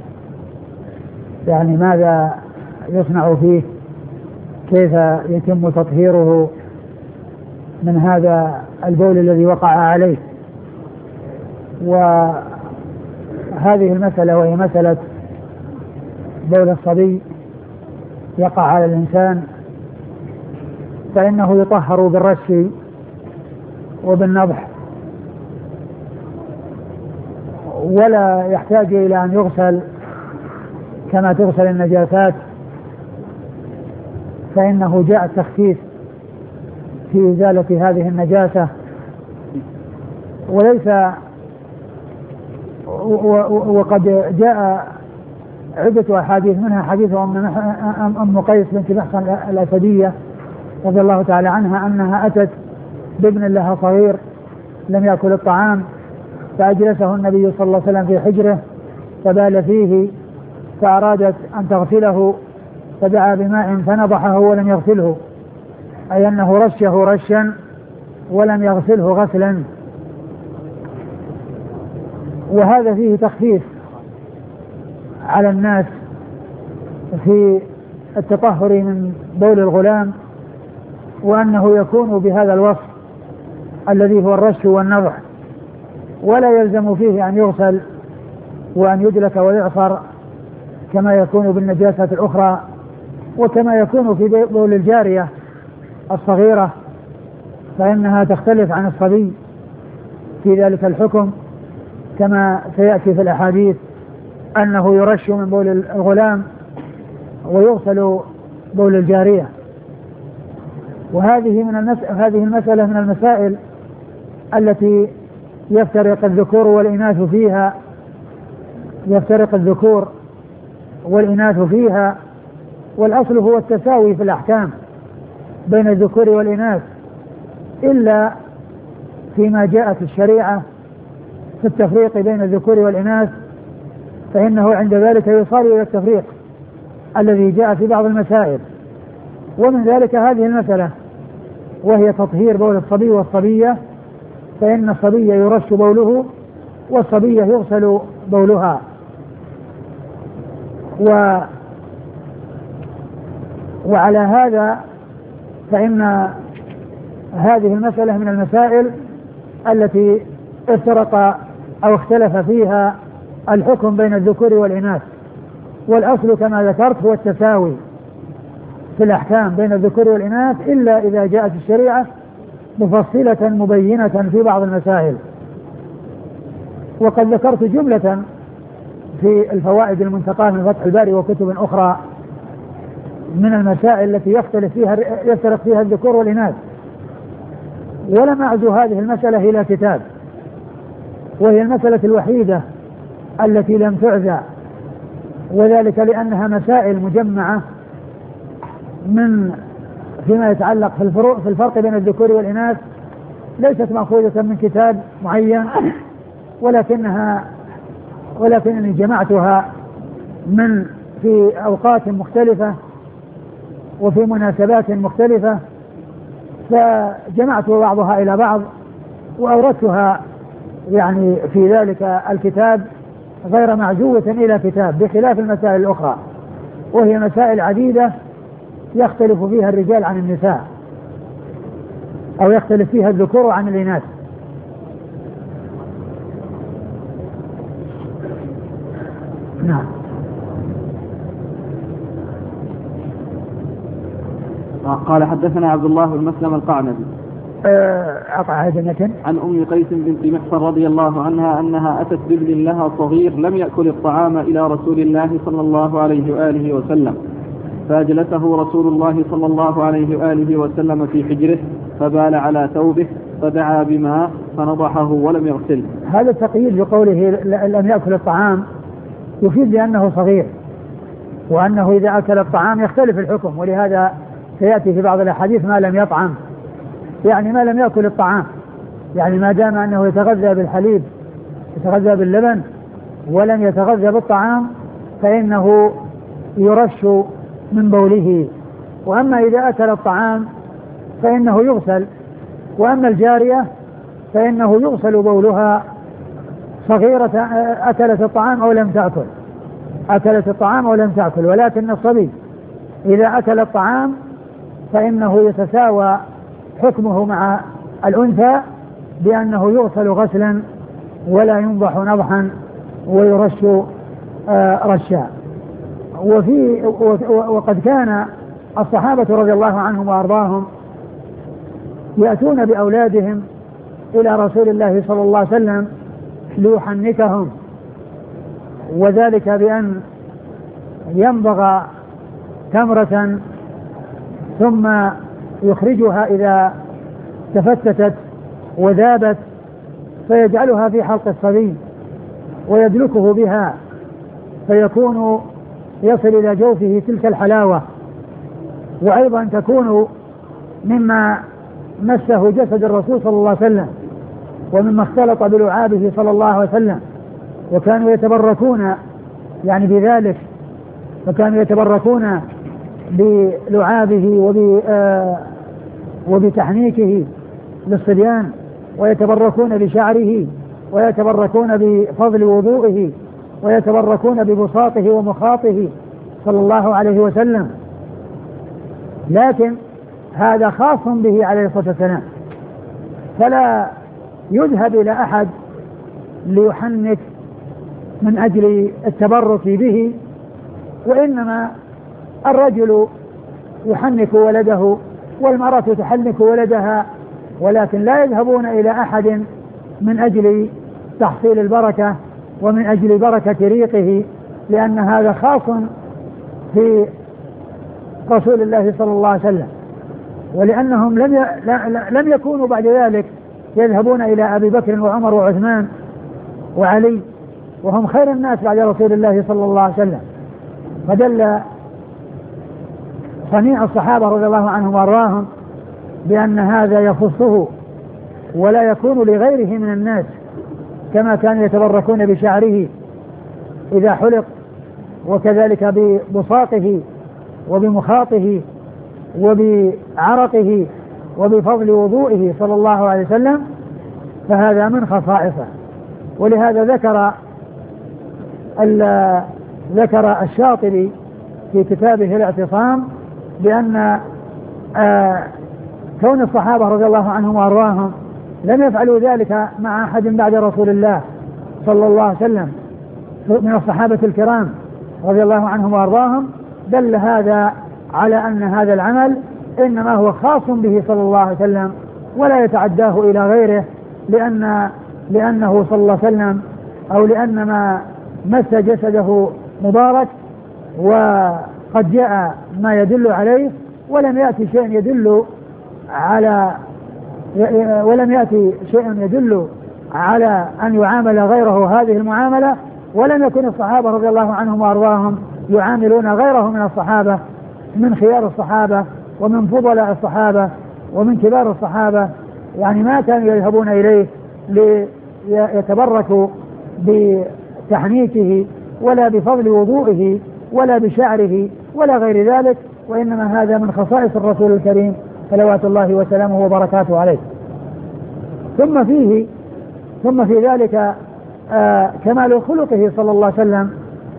يعني ماذا يصنع فيه، كيف يتم تطهيره من هذا البول الذي وقع عليه. وهذه المسألة وهي مسألة بول الصبي يقع على الإنسان، فإنه يطهر بالرش وبالنضح، ولا يحتاج إلى أن يغسل كما تغسل النجاسات، فإنه جاء التخفيف في إزالة هذه النجاسة، وليس وقد جاء عدة أحاديث، منها حديث أم قيس بنت محصن الأسدية رضي الله تعالى عنها أنها أتت بابن لها صغير لم يأكل الطعام، فأجلسه النبي صلى الله عليه وسلم في حجره فبال فيه، فأرادت أن تغسله فدعا بماء فنضحه ولم يغسله، أي أنه رشه رشا ولم يغسله غسلا. وهذا فيه تخفيف على الناس في التطهر من بول الغلام، وأنه يكون بهذا الوصف الذي هو الرش والنضح، ولا يلزم فيه أن يغسل وأن يدلك ويعصر كما يكون بالنجاسة الأخرى، وكما يكون في بول الجارية الصغيرة فإنها تختلف عن الصبي في ذلك الحكم، كما سيأتي في الأحاديث أنه يرش من بول الغلام ويغسل بول الجارية. وهذه هذه المسألة من المسائل التي يفترق الذكور والإناث فيها، والأصل هو التساوي في الأحكام بين الذكور والإناث، إلا فيما جاءت الشريعة في التفريق بين الذكور والإناث، فإنه عند ذلك يصار إلى التفريق الذي جاء في بعض المسائل. ومن ذلك هذه المسألة، وهي تطهير بول الصبي والصبية، فإن الصبي يرش بوله والصبية يغسل بولها. وعلى هذا فإن هذه المسألة من المسائل التي افترق أو اختلف فيها الحكم بين الذكور والإناث، والأصل كما ذكرت هو التساوي في الأحكام بين الذكور والإناث، إلا إذا جاءت الشريعة مفصلة مبينة في بعض المسائل. وقد ذكرت جملة في الفوائد المنتقاة من فتح الباري وكتب أخرى من المسائل التي يفترق فيها الذكور والإناث، ولم أعزو هذه المسألة إلى كتاب، وهي المسألة الوحيدة التي لم تعزى، وذلك لأنها مسائل مجمعة من فيما يتعلق في الفرق بين الذكور والإناث، ليست مأخوذة من كتاب معين، ولكنني جمعتها في أوقات مختلفة وفي مناسبات مختلفة، فجمعت بعضها إلى بعض وأوردتها يعني في ذلك الكتاب غير معزوة إلى كتاب، بخلاف المسائل الأخرى، وهي مسائل عديدة يختلف فيها الرجال عن النساء، أو يختلف فيها الذكور عن الإناث. نعم. قال حدثنا عبد الله بن مسلم القعنبي عن أم قيس بنت محصن رضي الله عنها أنها أتت بابن لها صغير لم يأكل الطعام إلى رسول الله صلى الله عليه وآله وسلم، فأجلسه رسول الله صلى الله عليه وآله وسلم في حجره فبال على ثوبه فدعا بماء فنضحه ولم يغسله. هذا التقييد بقوله لم يأكل الطعام يفيد بأنه صغير، وأنه إذا أكل الطعام يختلف الحكم، ولهذا سيأتي في بعض الأحاديث ما لم يطعم، يعني ما لم يأكل الطعام، يعني ما دام أنه يتغذى بالحليب يتغذى باللبن ولم يتغذى بالطعام فإنه يرش من بوله. وأما إذا أكل الطعام فإنه يغسل، وأما الجارية فإنه يغسل بولها صغيرة أكلت الطعام أو لم تأكل، ولكن الصبي إذا أكل الطعام فإنه يتساوى حكمه مع الأنثى بأنه يغسل غسلا ولا ينضح نضحا ويرش رشا. وقد كان الصحابة رضي الله عنهم وأرضاهم يأتون بأولادهم إلى رسول الله صلى الله عليه وسلم ليحنكهم، وذلك بأن يمضغ تمرة ثم يخرجها إذا تفتتت وذابت فيجعلها في حلق الصبي ويدلكه بها فيكون يصل إلى جوفه تلك الحلاوة، وأيضا تكون مما مسه جسد الرسول صلى الله عليه وسلم ومما اختلط بلعابه صلى الله عليه وسلم، وكانوا يتبركون يعني بذلك، فكانوا يتبركون بلعابه وبتحنيكه للصبيان، ويتبركون بشعره، ويتبركون بفضل وضوئه، ويتبركون ببساطه ومخاطه صلى الله عليه وسلم. لكن هذا خاص به عليه الصلاة والسلام، فلا يذهب إلى أحد ليحنك من أجل التبرك به، وإنما الرجل يحنك ولده والمرأة تحنك ولدها، ولكن لا يذهبون إلى أحد من أجل تحصيل البركة ومن أجل بركة ريقه، لأن هذا خاص في رسول الله صلى الله عليه وسلم، ولأنهم لم يكونوا بعد ذلك يذهبون إلى أبي بكر وعمر وعثمان وعلي وهم خير الناس بعد رسول الله صلى الله عليه وسلم. فدل صنيع الصحابة رضي الله عنهم وارضاهم بأن هذا يخصه ولا يكون لغيره من الناس، كما كانوا يتبركون بشعره إذا حلق، وكذلك ببساطه وبمخاطه وبعرقه وبفضل وضوئه صلى الله عليه وسلم، فهذا من خصائصه. ولهذا ذكر الشاطبي في كتابه الاعتصام بأن كون الصحابة رضي الله عنهم وارضاهم لم يفعلوا ذلك مع أحد بعد رسول الله صلى الله عليه وسلم من الصحابة الكرام رضي الله عنهم وارضاهم، دل هذا على أن هذا العمل إنما هو خاص به صلى الله عليه وسلم ولا يتعداه إلى غيره، لأنه صلى الله عليه وسلم أو لأن ما مس جسده مبارك وقد جاء ما يدل عليه، ولم يأتي شيء يدل على أن يعامل غيره هذه المعاملة، ولم يكن الصحابة رضي الله عنهم وأرضاهم يعاملون غيره من الصحابة، من خيار الصحابة ومن فضلاء الصحابة ومن كبار الصحابة، يعني ما كانوا يذهبون إليه ليتبركوا بتحنيكه ولا بفضل وضوئه ولا بشعره ولا غير ذلك، وإنما هذا من خصائص الرسول الكريم صلوات الله وسلامه وبركاته عليه. ثم في ذلك كمال خلقه صلى الله عليه وسلم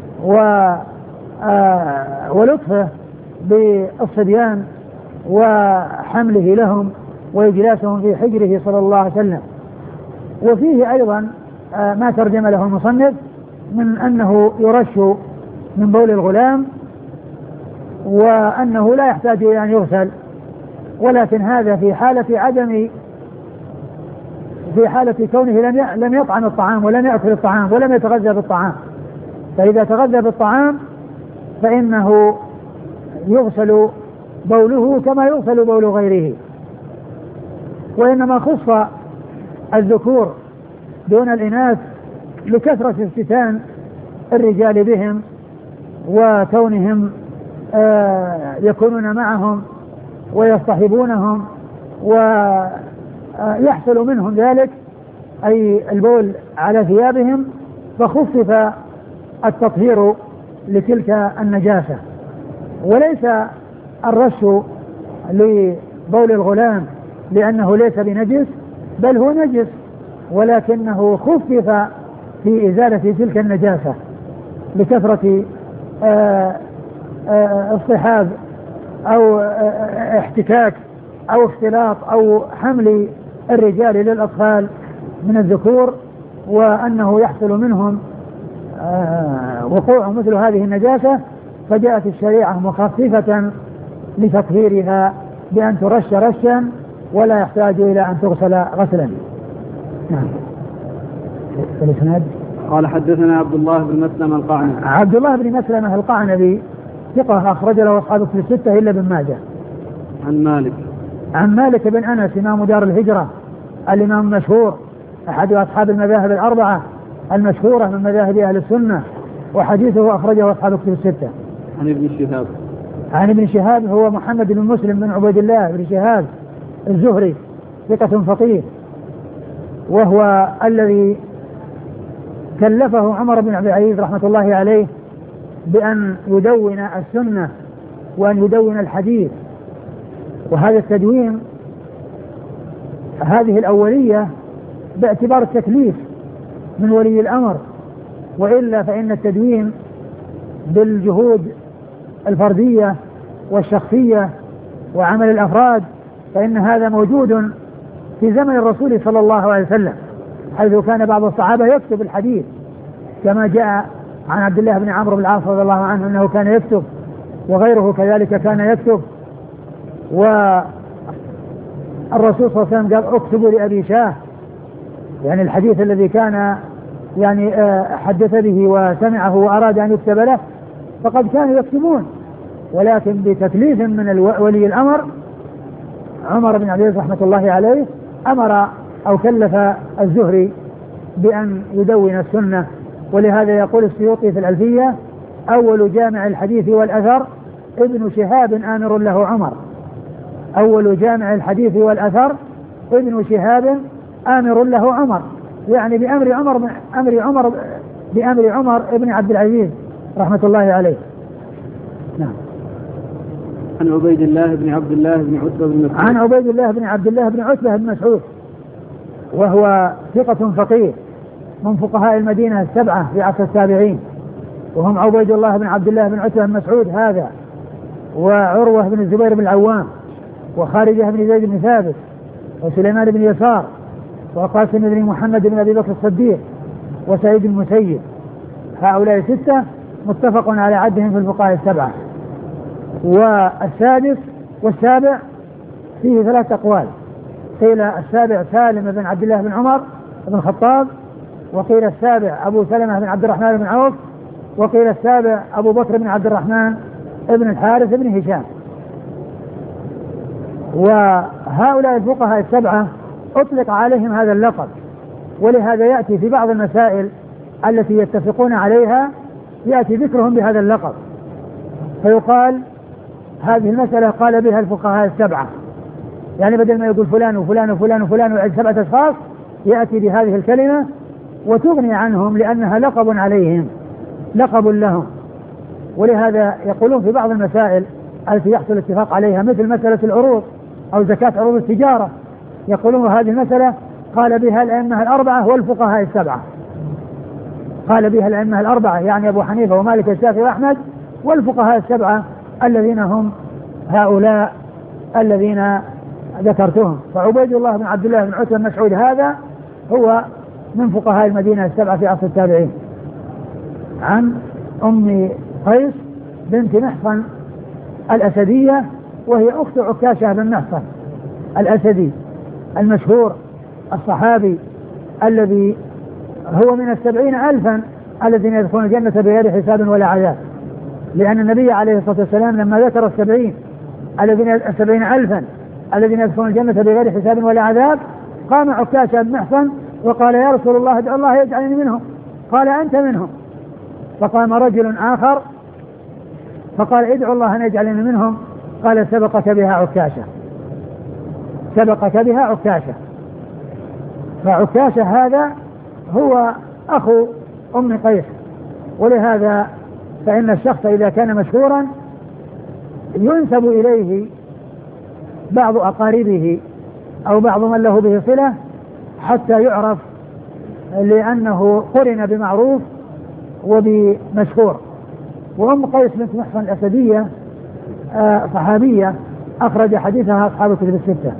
ولطفه بالصبيان وحمله لهم وإجلاسهم في حجره صلى الله عليه وسلم. وفيه أيضا ما ترجم له المصنف من أنه يرش من بول الغلام، وأنه لا يحتاج إلى أن يغسل، ولكن هذا في حالة كونه لم يطعم الطعام ولم يأكل الطعام ولم يتغذى بالطعام، فإذا تغذى بالطعام فإنه يغسل بوله كما يغسل بول غيره. وإنما خص الذكور دون الإناث لكثرة افتتان الرجال بهم وكونهم يكونون معهم ويصطحبونهم ويحصل منهم ذلك أي البول على ثيابهم، فخفف التطهير لتلك النجاسة. وليس الرش لبول الغلام لأنه ليس بنجس، بل هو نجس، ولكنه خفف في إزالة تلك النجاسة لكثرة اصطحاب أو احتكاك أو اختلاط أو حمل الرجال للأطفال من الذكور، وأنه يحصل منهم وقوع مثل هذه النجاسة، فجاءت الشريعة مخففة لتطهيرها بأن ترش رشا ولا يحتاج إلى أن تغسل غسلا. نعم. الإسناد قال حدثنا عبد الله بن مسلمة القعنبي. عبد الله بن مسلمة القعنبي ثقة أخرج له أصحاب في الستة إلا ابن ماجه. عن مالك بن أنس إمام دار الهجرة الإمام المشهور أحد أصحاب المذاهب الأربعة المشهورة من مذاهب أهل السنة، وحديثه أخرجه أصحاب في الستة. عن ابن شهاب هو محمد بن مسلم بن عبيد الله بن شهاب الزهري ثقة فقيه، وهو الذي كلفه عمر بن عبد العزيز رحمة الله عليه بأن يدون السنة وأن يدون الحديث. وهذا التدوين هذه الأولية باعتبار التكليف من ولي الأمر، وإلا فإن التدوين بالجهود الفردية والشخصية وعمل الأفراد فإن هذا موجود في زمن الرسول صلى الله عليه وسلم، حيث كان بعض الصحابة يكتب الحديث كما جاء عن عبد الله بن عمرو بن العاص رضي الله عنه أنه كان يكتب، وغيره كذلك كان يكتب. والرسول صلى الله عليه وسلم قال اكتبوا لأبي شاه، يعني الحديث الذي كان يعني حدث به وسمعه وأراد أن يكتب له، فقد كانوا يكتبون، ولكن بتكليف من ولي الأمر عمر بن عبد العزيز رحمة الله عليه أمر أو كلف الزهري بأن يدون السنة. ولهذا يقول السيوطي في الألفية: أول جامع الحديث والأثر ابن شهاب آمر له عمر. أول جامع الحديث والأثر ابن شهاب آمر له عمر، يعني بأمر عمر ابن عبد العزيز رحمة الله عليه. نعم. عن عبيد الله بن عبد الله بن عتبة بن مسعود. عن عبيد الله بن عبد الله بن عتبة بن مسعود، وهو ثقة فقيه من فقهاء المدينة السبعة في عصر التابعين، وهم عبيد الله بن عبد الله بن عتبة بن مسعود هذا، وعروة بن الزبير بن العوام، وخارجة بن زيد بن ثابت، وسليمان بن يسار، وقاسم بن محمد بن أبي بكر الصديق، وسعيد بن المسيب. هؤلاء ستة متفق على عدهم في الفقهاء السبعة. والسادس والسابع فيه ثلاث أقوال، قيل السابع سالم بن عبد الله بن عمر بن الخطاب، وقيل السابع أبو سلمة بن عبد الرحمن بن عوف، وقيل السابع أبو بكر بن عبد الرحمن بن الحارث بن هشام. وهؤلاء الفقهاء السبعة أطلق عليهم هذا اللقب، ولهذا يأتي في بعض المسائل التي يتفقون عليها يأتي ذكرهم بهذا اللقب، فيقال هذه المسألة قال بها الفقهاء السبعة، يعني بدل ما يقول فلان وفلان وفلان وفلان وعد 7 أشخاص يأتي بهذه الكلمة وتغني عنهم لأنها لقب عليهم، لقب لهم. ولهذا يقولون في بعض المسائل التي يحصل اتفاق عليها مثل مسألة العروض أو زكاة عروض التجارة، يقولون هذه المسألة قال بها الأئمة الأربعة والفقهاء السبعة، قال بها الأئمة الأربعة يعني أبو حنيفة ومالك والشافعي وأحمد، والفقهاء السبعة الذين هم هؤلاء الذين ذكرتهم. فعبيد الله بن عبد الله بن عتبة بن مسعود هذا هو من فقهاء المدينة السبعة في عصر التابعين، عن أم قيس بنت محصن الأسدية، وهي أخت عكاشة بن محصن الأسدي المشهور الصحابي الذي هو من 70,000 الذين يدخلون الجنة بغير حساب ولا عذاب، لأن النبي عليه الصلاة والسلام لما ذكر 70,000 الذين يدخلون الجنة بغير حساب ولا عذاب قام عكاشة بن محصن وقال: يا رسول الله ادعو الله يجعلني منهم. قال: أنت منهم. فقام رجل آخر فقال: ادعو الله أن يجعلني منهم. قال: سبقك بها عكاشة، سبقك بها عكاشة. فعكاشة هذا هو أخو أم قيس، ولهذا فإن الشخص إذا كان مشهورا ينسب إليه بعض أقاربه أو بعض من له به صلة حتى يعرف، لأنه قرن بمعروف وبمشهور. وأم قيس بنت محصن الأسدية صحابية أخرج حديثها أصحاب الكتب الستة.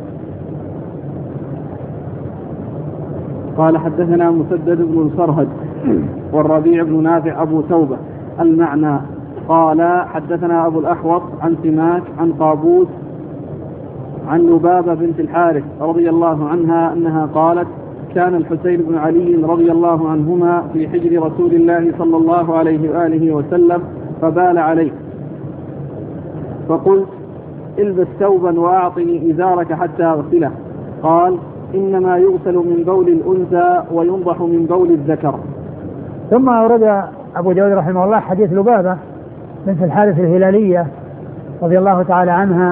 قال: حدثنا مسدد بن الفرهد والربيع بن نافع أبو توبة المعنى. قال: حدثنا أبو الأحوص عن سماك عن قابوس عن لبابة بنت الحارث رضي الله عنها أنها قالت: كان الحسين بن علي رضي الله عنهما في حجر رسول الله صلى الله عليه وآله وسلم فبال عليه، فقلت: البس ثوبا وأعطني إزارك حتى أغسله. قال: إنما يغسل من بول الأنثى وينضح من بول الذكر. ثم أورد أبو داود رحمه الله حديث لبابة بنت الحارث الهلالية رضي الله تعالى عنها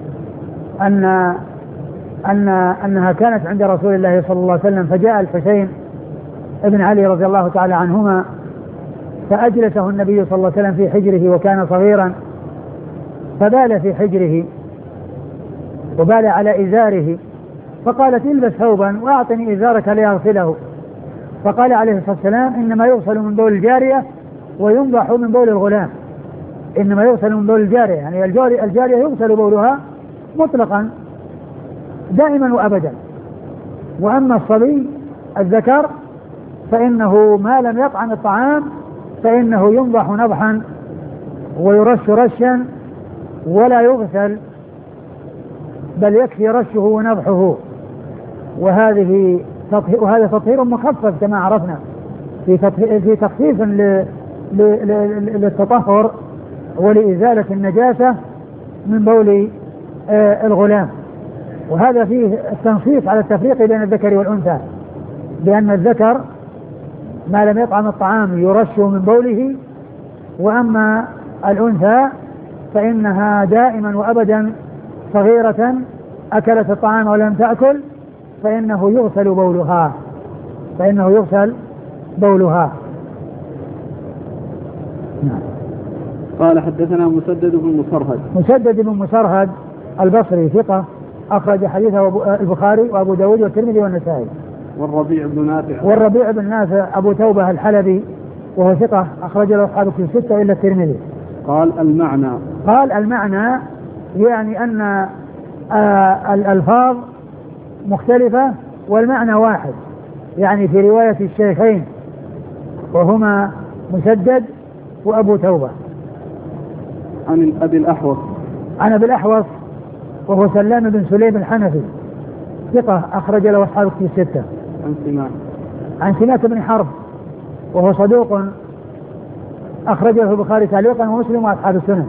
أنها كانت عند رسول الله صلى الله عليه وسلم، فجاء الحسين ابن علي رضي الله تعالى عنهما فأجلسه النبي صلى الله عليه وسلم في حجره وكان صغيرا، فبال في حجره وبال على إزاره، فقالت: البس ثوبا وأعطني إزارك لأغسله. فقال عليه الصلاة والسلام: إنما يغسل من بول الجارية وينضح من بول الغلام. إنما يغسل من بول الجارية، يعني الجارية يغسل بولها مطلقا دائما وأبدا، وأما الصبي الذكر فإنه ما لم يطعم الطعام فإنه ينضح نضحا ويرش رشا ولا يغسل، بل يكفي رشه ونضحه. وهذا تطهير مخفف كما عرفنا في تخفيف للتطهر ولإزالة النجاسة من بول الغلام. وهذا فيه التنصيص على التفريق بين الذكر والأنثى، بأن الذكر ما لم يطعم الطعام يرش من بوله، وأما الأنثى فإنها دائما وأبدا صغيرة أكلت الطعام ولم تأكل فإنه يغسل بولها. نعم. قال حدثنا مسدد بن مسرهد البصري ثقة أخرج حديثه البخاري وأبو داود والترمذي والنسائي. والربيع بن نافع أبو توبة الحلبي وهو ثقة أخرج له أصحاب الكتب الستة إلا الترمذي. قال المعنى يعني أن الألفاظ مختلفة والمعنى واحد، يعني في رواية الشيخين وهما مسدد وأبو توبة. عن أبي الأحوص وهو سلام بن سليم الحنفي ثقة أخرج له أصحاب الكتب الستة. عن سماك بن حرب وهو صدوق أخرجه البخاري تعليقا ومسلم وأصحاب السنن.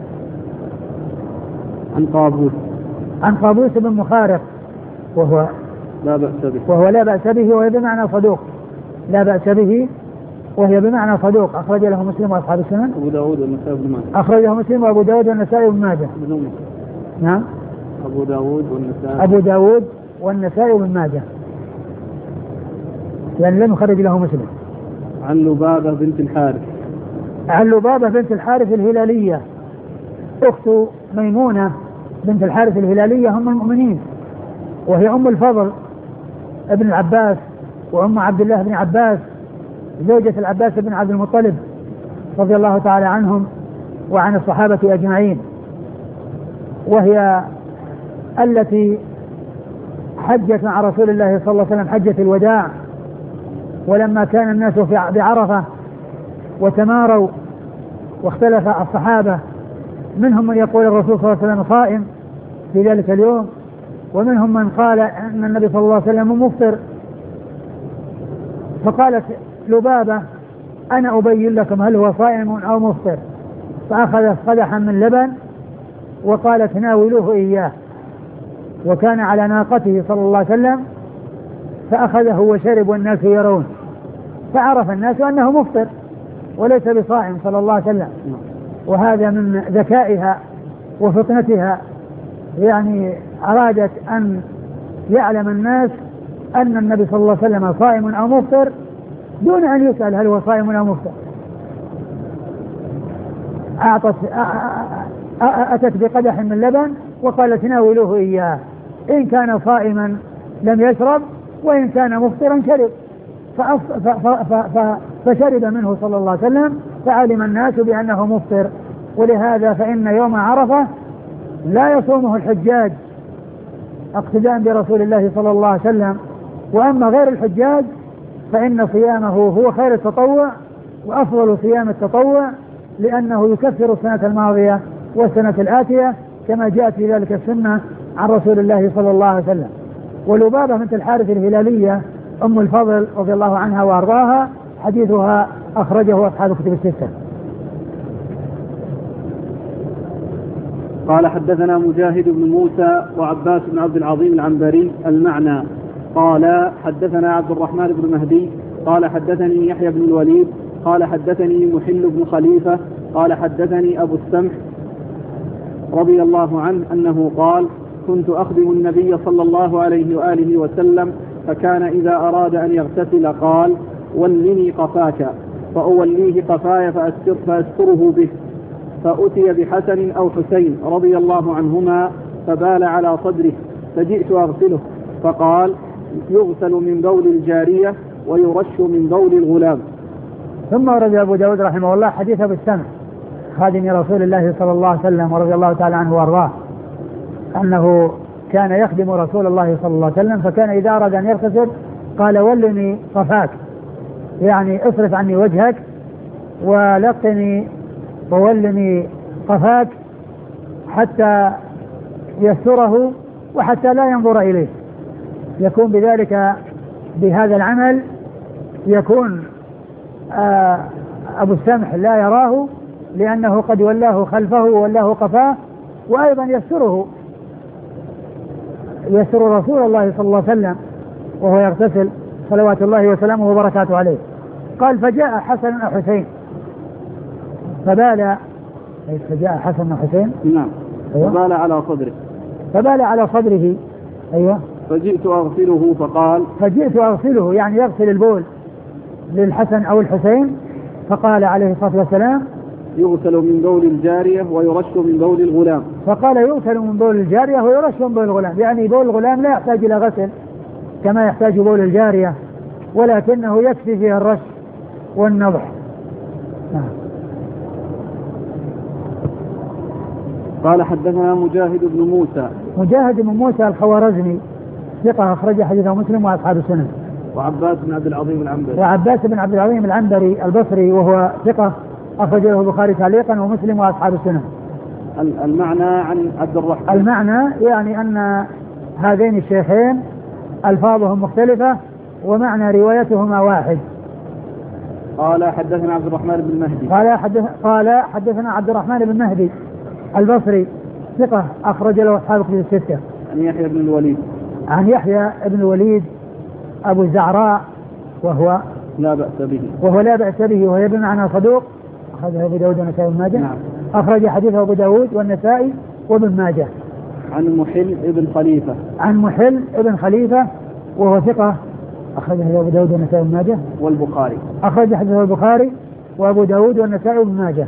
عن قابوس بن مخارق وهو لا بأس به وهي بمعنى صدوق، لا بأس به وهي بمعنى صدوق، أخرج له مسلم وأصحاب السنن. أخرجه مسلم وأبو داود والنسائي وابن ماجه. نعم. أبو داود والنسائي وابن ماجه، يعني لم يخرج له مسلم. عن لبابة بنت الحارث الهلالية أخت ميمونة بنت الحارث الهلالية هم المؤمنين، وهي أم الفضل ابن العباس وأم عبد الله بن عباس زوجة العباس بن عبد المطلب رضي الله تعالى عنهم وعن الصحابة أجمعين، وهي التي حجت مع رسول الله صلى الله عليه وسلم حجة الوداع، ولما كان الناس بعرفة وتماروا واختلف الصحابة، منهم من يقول الرسول صلى الله عليه وسلم صائم في ذلك اليوم، ومنهم من قال أن النبي صلى الله عليه وسلم مفطر، فقالت لبابة أنا أبين لكم هل هو صائم أو مفطر، فأخذت قدحا من لبن وقالت ناولوه إياه، وكان على ناقته صلى الله عليه وسلم، فأخذه وشرب والناس يرون، فعرف الناس أنه مفطر وليس بصائم صلى الله عليه وسلم. وهذا من ذكائها وفطنتها، يعني أرادت أن يعلم الناس أن النبي صلى الله عليه وسلم صائم أو مفطر دون أن يسأل هل هو صائم أو مفطر. أتت بقدح من لبن وقالت ناولوه إياه، إن كان صائما لم يشرب وإن كان مفطرا شرب، فشرب منه صلى الله عليه وسلم، فعلم الناس بأنه مفطر. ولهذا فإن يوم عرفة لا يصومه الحجاج اقتداء برسول الله صلى الله عليه وسلم، وأما غير الحجاج فإن صيامه هو خير التطوع وأفضل صيام التطوع، لأنه يكفر السنة الماضية والسنة الآتية كما جاءت في ذلك السنة عن رسول الله صلى الله عليه وسلم. ولبابة بنت الحارث الهلالية أم الفضل رضي الله عنها وأرضاها حديثها أخرجه أصحاب الكتب الستة. قال حدثنا مجاهد بن موسى وعباس بن عبد العظيم العنبري المعنى قال حدثنا عبد الرحمن بن مهدي قال حدثني يحيى بن الوليد قال حدثني محل بن خليفة قال حدثني أبو السمح رضي الله عنه أنه قال كنت أخدم النبي صلى الله عليه وآله وسلم، فكان إذا أراد أن يغتسل قال ولني قفاك، فأوليه قفاي فأستره به، فأتي بحسن أو حسين رضي الله عنهما فبال على صدره، فجئت أغسله فقال يغسل من بول الجارية ويرش من بول الغلام. ثم ورد أبو داود رحمه الله حديث أبو السمح خادم رسول الله صلى الله عليه وسلم ورضي الله تعالى عنه وارضاه، أنه كان يخدم رسول الله صلى الله عليه وسلم، فكان إذا أراد أن يغتسل قال ولني قفاك، يعني اصرف عني وجهك ولقني وولني قفاك حتى يستره وحتى لا ينظر إليه. يكون بذلك بهذا العمل يكون أبو السمح لا يراه، لأنه قد ولاه خلفه وولاه قفاه، وأيضا يستر رسول الله صلى الله عليه وسلم وهو يغتسل صلوات الله وسلامه وبركاته عليه. قال فجاء حسن وحسين فجاء حسن وحسين نعم. أيوة. فبال على صدره. أيوة. فجئت أغسله يعني يغسل البول للحسن أو الحسين، فقال عليه الصلاة والسلام يغسل من بول الجارية ويرش من بول الغلام. فقال يغسل من بول الجارية ويرش من بول الغلام، يعني بول الغلام لا يحتاج إلى غسل كما يحتاج بول الجارية، ولكنه يكفي فيه الرش والنضح. قال حدثنا مجاهد بن موسى الخوارزمي ثقة أخرج حديثه مسلم وأصحاب السنن. وعباس بن عبد العظيم العنبري البصري وهو ثقة أخرج له البخاري تعليقا ومسلم وأصحاب السنن. المعنى عن عبد الرحمن، المعنى يعني أن هذين الشيخين ألفاظهم مختلفة ومعنى روايتهما واحد. قال حدثنا عبد الرحمن بن مهدي قال حدثنا عبد الرحمن بن مهدي البصري ثقة أخرج له أصحاب الكتب الستة. عن يحيى بن الوليد أبو الزعراء وهو لا بأس به وهو بمعنى صدوق، أخرجه أبو داود والنسائي وابن ماجه. نعم. أخرج حديثه أبو داود والنسائي وابن ماجه. عن محل ابن خليفة وهو ثقة أخرجه أبو داود والنسائي وابن ماجه والبخاري. أخرج حديثه البخاري وأبو داود والنسائي وابن ماجه.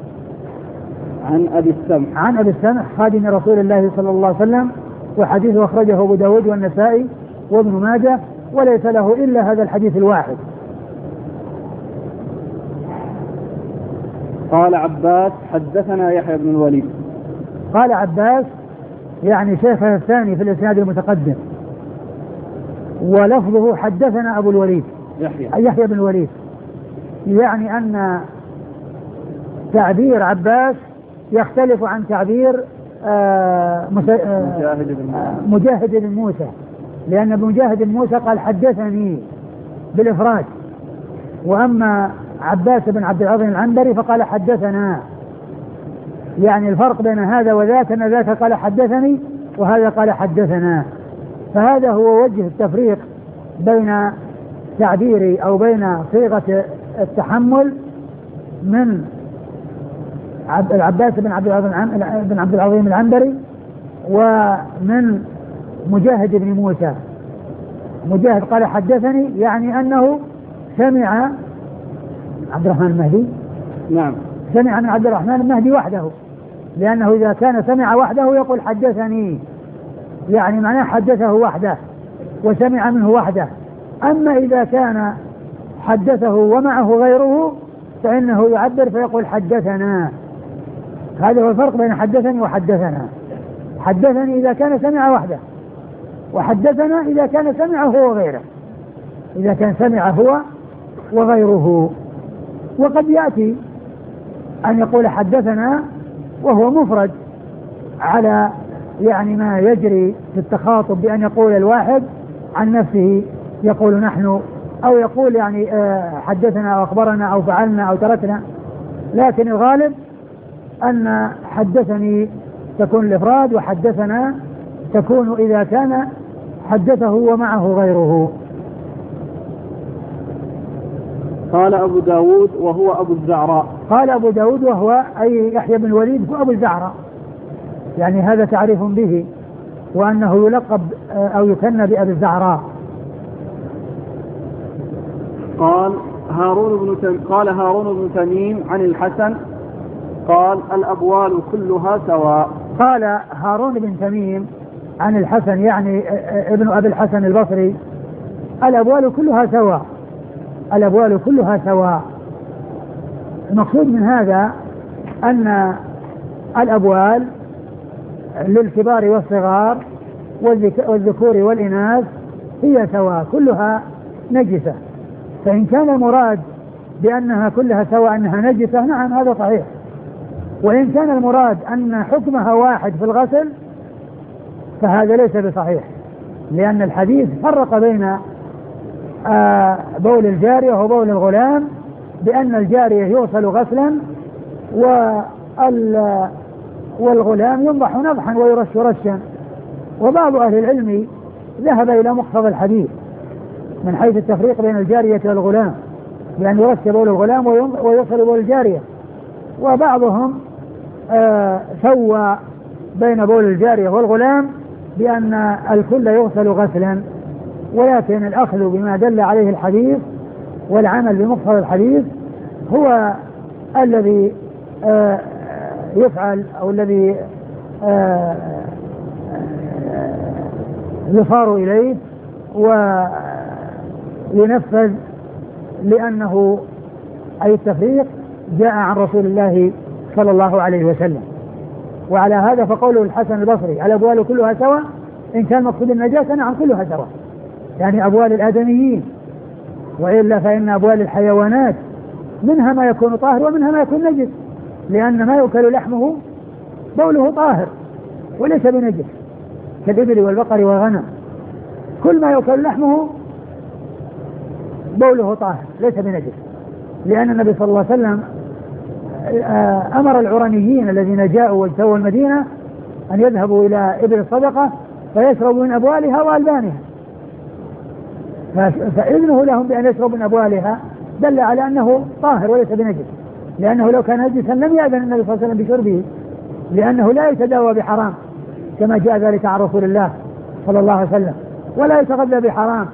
عن أبي السمح خادم رسول الله صلى الله عليه وسلم، وحديثه أخرجه أبو داود والنسائي وابن ماجه، وليس له إلا هذا الحديث الواحد. قال عباس حدثنا يحيى بن الوليد. قال عباس يعني شيخه الثاني في الإسناد المتقدم، ولفظه حدثنا أبو الوليد يحيى بن الوليد، يعني أن تعبير عباس يختلف عن تعبير مجاهد بن موسى، لأن مجاهد بن موسى قال حدثني بالإفراد، وأما عباس بن عبد العظيم العنبري فقال حدثنا. يعني الفرق بين هذا وذاك أن ذاك قال حدثني وهذا قال حدثنا، فهذا هو وجه التفريق بين تعبيري أو بين صيغة التحمل من العباس بن عبد العظيم العنبري ومن مجاهد بن موسى. مجاهد قال حدثني يعني أنه سمع عبد الرحمن المهدي. نعم. سمع من عبد الرحمن المهدي وحده، لأنه إذا كان سمع وحده يقول حدثني، يعني معناه حدثه وحده وسمع منه وحده. أما إذا كان حدثه ومعه غيره فإنه يعبر فيقول حدثنا. هذا هو الفرق بين حدثني وحدثنا. حدثني إذا كان سمع وحده، وحدثنا إذا كان سمع هو وغيره، إذا كان سمع هو وغيره. وقد يأتي أن يقول حدثنا وهو مفرد على يعني ما يجري في التخاطب، بأن يقول الواحد عن نفسه يقول نحن، أو يقول يعني حدثنا أو أخبرنا أو فعلنا أو تركنا، لكن الغالب أن حدثني تكون الإفراد، وحدثنا تكون إذا كان حدثه ومعه غيره. قال أبو داود وهو أبو الزعراء. قال أبو داود وهو أي يحيى بن الوليد هو أبو الزعراء، يعني هذا تعريف به، وأنه يلقب أو يكنى بأبي الزعراء. قال هارون بن تميم عن الحسن قال الأبوال كلها سواء. قال هارون بن تميم عن الحسن يعني ابن أبي الحسن البصري الأبوال كلها سواء. الأبوال كلها سواء. المقصود من هذا أن الأبوال للكبار والصغار، والذكور والإناث هي سواء كلها نجسة. فإن كان المراد بأنها كلها سواء أنها نجسة نعم هذا صحيح. وإن كان المراد أن حكمها واحد في الغسل فهذا ليس بصحيح، لأن الحديث فرق بين بول الجارية وبول الغلام بأن الجارية يغسل غسلا والغلام ينضح نضحا ويرش رشا. وبعض أهل العلم ذهب إلى مقتضى الحديث من حيث التفريق بين الجارية والغلام، بأن يرش بول الغلام ويغسل بول الجارية. وبعضهم سوى بين بول الجارية والغلام بأن الكل يغسل غسلا، ولكن الأخذ بما دل عليه الحديث والعمل بمقتضى الحديث هو الذي يفعل أو الذي يصار إليه وينفذ، لأنه أي التفريق جاء عن رسول الله صلى الله عليه وسلم. وعلى هذا فقوله الحسن البصري الأبوال كلها سواء، إن كان مقصود النجاسة نعم كلها سواء، يعني أبوال الآدميين، وإلا فإن أبوال الحيوانات منها ما يكون طاهر ومنها ما يكون نجس، لأن ما يؤكل لحمه بوله طاهر وليس بنجس كالإبل والبقر والغنم، كل ما يؤكل لحمه بوله طاهر ليس بنجس، لأن النبي صلى الله عليه وسلم أمر العرنيين الذين جاءوا واجتووا المدينة أن يذهبوا إلى إبل الصدقة فيشربوا من أبوالها وألبانها، فإذنه لهم بأن يشربوا من أبوالها دل على أنه طاهر وليس بنجس، لأنه لو كان نجسا لم يأذن النبي صلى الله عليه وسلم بشربه، لأنه لا يتداوى بحرام كما جاء ذلك عن رسول الله صلى الله عليه وسلم، ولا يتغذى بحرام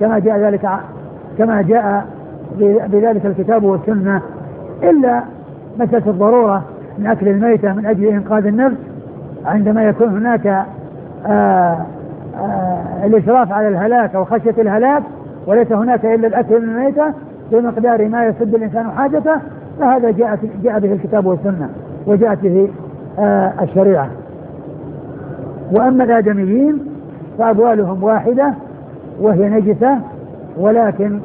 كما جاء بذلك الكتاب والسنة، إلا مسألة الضرورة من أكل الميتة من أجل إنقاذ النفس عندما يكون هناك الإشراف على الهلاك أو خشية الهلاك وليس هناك إلا الأكل من الميتة بمقدار ما يسد الإنسان حاجته، فهذا جاء به الكتاب والسنة وجاءت به الشريعة. وأما الآدميين فأبوالهم واحدة وهي نجسة، ولكن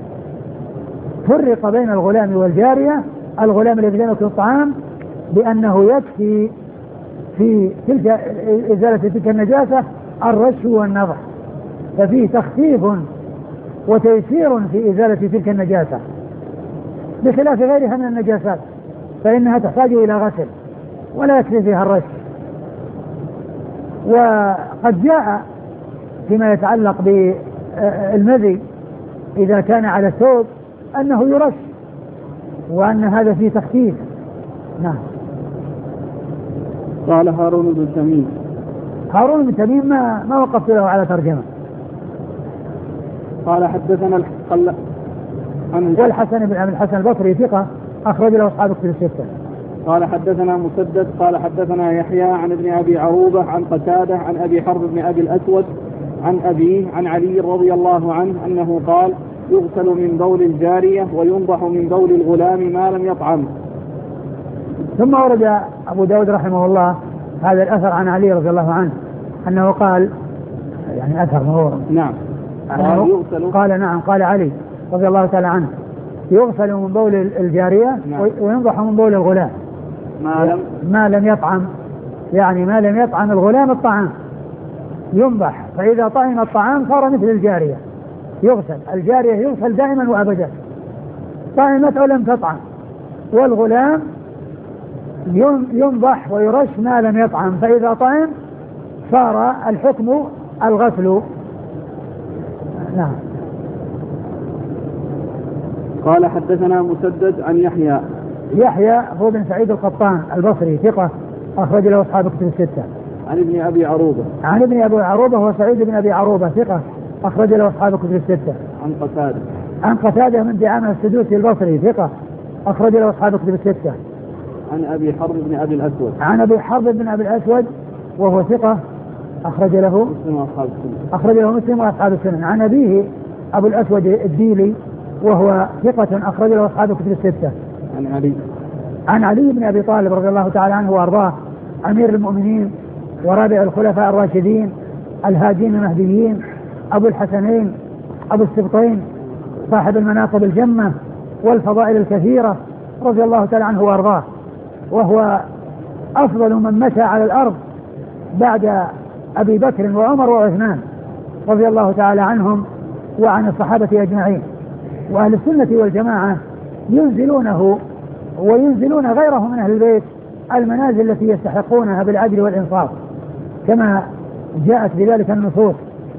فرق بين الغلام والجارية. الغلام الذي لم يأكل الطعام بأنه يكفي في تلك إزالة تلك النجاسة الرش والنضح، ففيه تخفيف وتيسير في إزالة تلك النجاسة، بخلاف غيرها من النجاسات فإنها تحتاج إلى غسل ولا يكفي فيها الرش. وقد جاء فيما يتعلق بالمذي إذا كان على الثوب أنه يرش، وأن هذا فيه تخفيف. نعم. قال هارون بن تميم. هارون بن تميم ما وقفت له على ترجمة. قال حدثنا والحسن بن أبي الحسن البصري ثقة أخرج له أصحاب كتب الستة. قال حدثنا مسدد قال حدثنا يحيى عن ابن أبي عروبة عن قتادة عن أبي حرب بن أبي الأسود عن أبيه عن علي رضي الله عنه أنه قال يغسل من بول الجارية وينضح من بول الغلام ما لم يطعم. ثم ورد أبو داود رحمه الله هذا الأثر عن علي رضي الله عنه أنه قال، يعني أثر هو نعم قال نعم قال علي رضي الله تعالى عنه يغسل من بول الجارية نعم. وينضح من بول الغلام ما لم يطعم، يعني ما لم يطعم الغلام الطعام ينضح، فإذا طعم الطعام صار مثل الجارية يغسل. الجارية يغسل دائما وأبدا طعمت أو لم تطعم، والغلام ينضح ويرش ما لم يطعم، فإذا طعم صار الحكم الغسل. نعم. قال حدثنا مسدد عن يحيى هو بن سعيد القطان البصري ثقة أخرج له أصحاب كتب الستة. عن ابن أبي عروبة هو سعيد بن أبي عروبة ثقة أخرج له أصحاب كتب الستة. عن قتادة من دعامة السدوسي البصري ثقة أخرج له أصحاب كتب الستة. عن أبي حرب بن أبي الأسود وهو ثقة أخرج له مسلم وأصحاب السنن. عن أبيه أبو الأسود الديلي وهو ثقة أخرج له أصحاب كتب الستة. عن علي بن أبي طالب رضي الله تعالى عنه وأرضاه أمير المؤمنين ورابع الخلفاء الراشدين الهادين المهديين أبو الحسنين أبو السبطين صاحب المناقب الجمة والفضائل الكثيرة رضي الله تعالى عنه وأرضاه، وهو أفضل من مشى على الأرض بعد أبي بكر وعمر وعثمان رضي الله تعالى عنهم وعن الصحابة أجمعين. وأهل السنة والجماعة ينزلونه وينزلون غيره من أهل البيت المنازل التي يستحقونها بالعدل والإنصاف كما جاءت بذلك النصوص.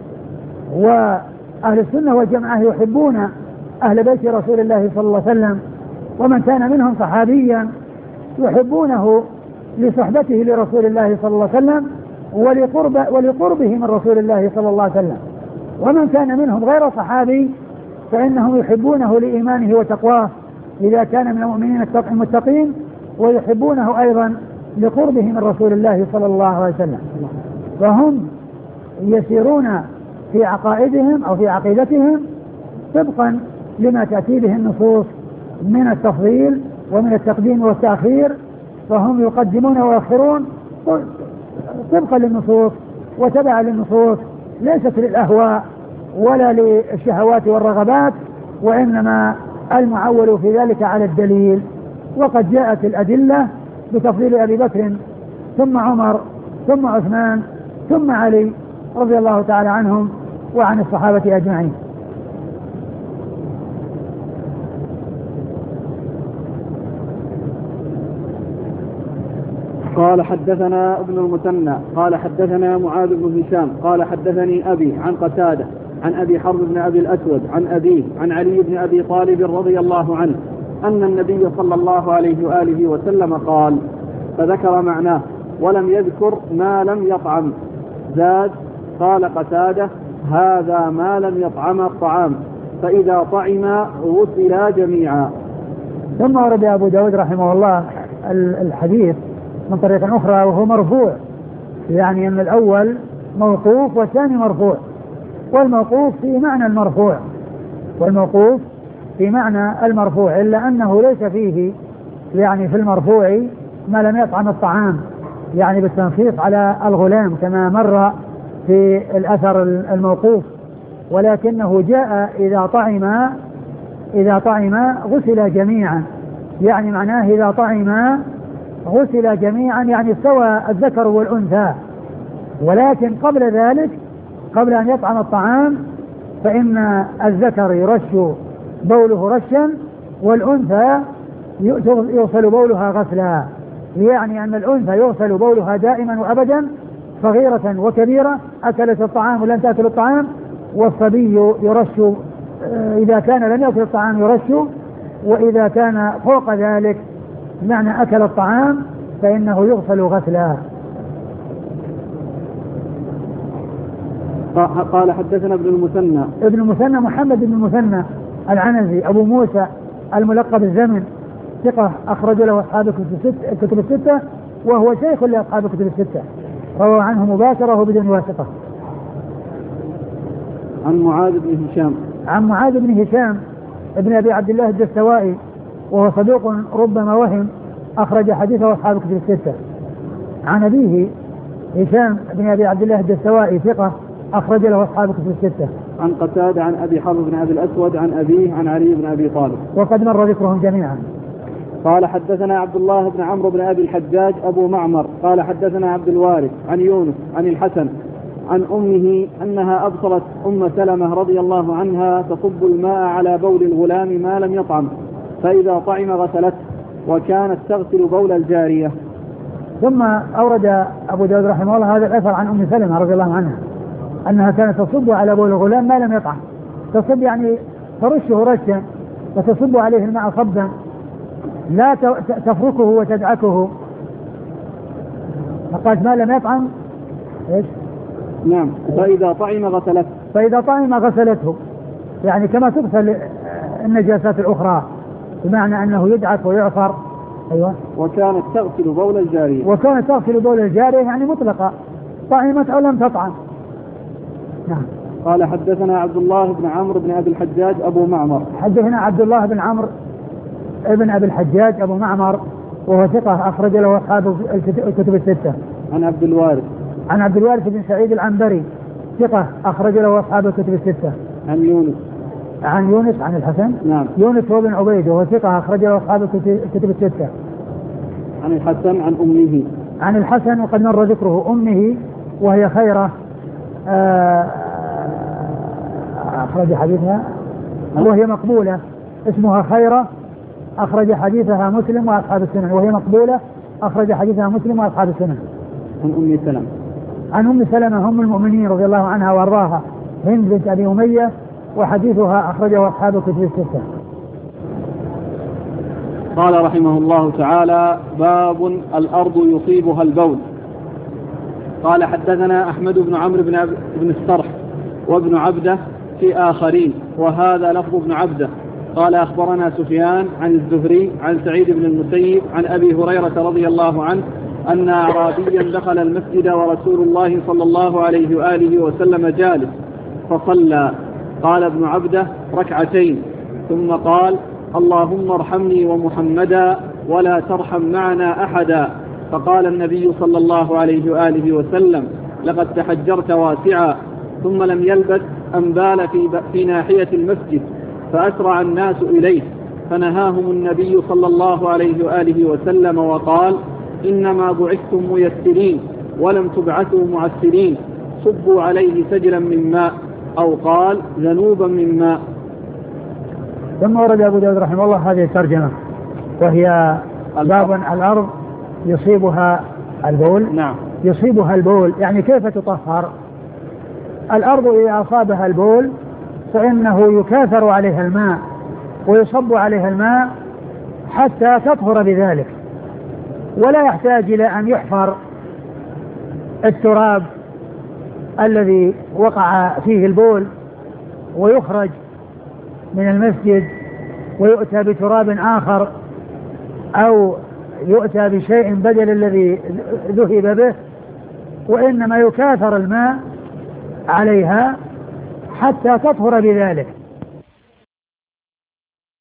وأهل السنة والجماعة يحبون أهل بيت رسول الله صلى الله عليه وسلم، ومن كان منهم صحابيا يحبونه لصحبته لرسول الله صلى الله عليه وسلم ولقربه من رسول الله صلى الله عليه وسلم، ومن كان منهم غير صحابي فإنهم يحبونه لإيمانه وتقواه إذا كان من المؤمنين المتقين، ويحبونه أيضا لقربه من رسول الله صلى الله عليه وسلم. فهم يسيرون في عقائدهم أو في عقيدتهم طبقا لما تأتي به النصوص من التفضيل ومن التقديم والتأخير، فهم يقدمون ويؤخرون طبقا للنصوص وتبعا للنصوص، ليست للأهواء ولا للشهوات والرغبات، وإنما المعول في ذلك على الدليل. وقد جاءت الأدلة بتفضيل أبي بكر ثم عمر ثم عثمان ثم علي رضي الله تعالى عنهم وعن الصحابة أجمعين. قال حدثنا ابن المثنى قال حدثنا معاذ بن هشام قال حدثني أبي عن قتادة عن أبي حرب بن أبي الأسود عن أبيه عن علي بن أبي طالب رضي الله عنه أن النبي صلى الله عليه وآله وسلم قال، فذكر معناه ولم يذكر ما لم يطعم. زاد قال قتادة: هذا ما لم يطعم الطعام، فإذا طعم غسلا جميعا. ثم ورد أبو داود رحمه الله الحديث من طريق أخرى وهو مرفوع، يعني أن الأول موقوف والثاني مرفوع، والموقوف في معنى المرفوع، والموقوف في معنى المرفوع، إلا أنه ليس فيه يعني في المرفوع ما لم يطعم الطعام، يعني بالتنصيص على الغلام كما مر في الأثر الموقوف، ولكنه جاء إذا طعم غسل جميعا، يعني معناه إذا طعم غسل جميعا، يعني استوى الذكر والأنثى. ولكن قبل ذلك قبل أن يطعم الطعام فإن الذكر يرش بوله رشا والأنثى يغسل بولها غسلا، يعني أن الأنثى يغسل بولها دائما وأبدا صغيرة وكبيرة، أكلت الطعام ولم تأكل الطعام، والصبي يرش إذا كان لم يأكل الطعام يرش، وإذا كان فوق ذلك بمعنى أكل الطعام فإنه يغسل غسلا. قال حدثنا ابن المثنى محمد بن المثنى العنزي أبو موسى الملقب الزمن، ثقة أخرج له أصحاب الكتب الستة، وهو شيخ لأصحاب الكتب الستة، روى عنه مباشرة بدون واسطة. عن معاذ بن هشام ابن أبي عبد الله الدستوائي، وهو صدوق ربما وهم، أخرج حديثه أصحاب الكتب الستة. عن أبيه هشام بن أبي عبد الله الدستوائي ثقة أخرج له أصحاب الكتب الستة. عن قتادة عن أبي حرب بن أبي الأسود عن أبيه عن علي بن أبي طالب، وقد مر ذكرهم جميعا. قال حدثنا عبد الله بن عمرو بن أبي الحجاج أبو معمر قال حدثنا عبد الوارث عن يونس عن الحسن عن أمه أنها أبصرت أم سلمة رضي الله عنها تصب الماء على بول الغلام ما لم يطعم، فإذا طعم غسلته، وكانت تغسل بول الجارية. ثم أورد أبو داود رحمه الله هذا الأثر عن أم سلمة رضي الله عنها أنها كانت تصب على بول الغلام ما لم يطعم، تصب يعني ترشه رشا وتصب عليه الماء صبا، لا تفركه وتدعكه. فقالت ما لم يطعم إيش؟ نعم، فإذا طعم غسلته، يعني كما تغسل النجاسات الأخرى، بمعنى أنه يدعك ويعصر. أيوة. وكانت تغسل بول الجارية، يعني مطلقة، طعمت أو لم تطعم. نعم. قال حدثنا عبد الله بن عمرو بن أبي الحجاج أبو معمر. حدثنا عبد الله بن عمرو ابن أبي الحجاج أبو معمر، وهو ثقة أخرج له أصحاب الكتب الستة. عن عبد الوارث بن سعيد العنبري ثقة أخرج له أصحاب الكتب الستة. عن يونس عن الحسن. نعم. يونس هو بن عبيد وهو ثقة أخرج له أصحاب الكتب الستة. عن الحسن عن أمه. عن الحسن وقد مر ذكره. أمه وهي خيرة أخرج حديثها وهي مقبولة، اسمها خيرة، أخرج حديثها مسلم وأصحاب السنن، وهي مقبولة أخرج حديثها مسلم وأصحاب السنن. عن أم سلمة. عن أم سلمة أم المؤمنين رضي الله عنها وأرضاها، هند بنت أبي أمية، وحديثها أخرجه أصحاب الكتب الستة. قال رحمه الله تعالى: باب الأرض يصيبها البول. قال: حدثنا أحمد بن عمرو بن السرح وابن عبده في آخرين، وهذا لفظ ابن عبده. قال: أخبرنا سفيان عن الزهري عن سعيد بن المسيب عن أبي هريرة رضي الله عنه أن أعرابيا دخل المسجد ورسول الله صلى الله عليه وآله وسلم جالس فصلى. قال ابن عبده: ركعتين. ثم قال: اللهم ارحمني ومحمدا ولا ترحم معنا أحدا. فقال النبي صلى الله عليه وآله وسلم: لقد تحجرت واسعا. ثم لم يلبث أن بال في ناحية المسجد، فأسرع الناس إليه، فنهاهم النبي صلى الله عليه وآله وسلم وقال: إنما بعثتم ميسرين ولم تبعثوا معسرين، صبوا عليه سجلا من ماء، أو قال ذنوبا من ماء. ثم ورد أبو داود رحمه الله هذه الترجمة، وهي باب الأرض يصيبها البول. نعم. يصيبها البول يعني كيف تطهر؟ الأرض إذا أصابها البول فإنه يكاثر عليها الماء ويصب عليها الماء حتى تطهر بذلك، ولا يحتاج إلى أن يحفر التراب الذي وقع فيه البول ويخرج من المسجد ويؤتى بتراب آخر أو يؤتى بشيء بدل الذي ذهب به، وإنما يكاثر الماء عليها حتى تطهر بذلك.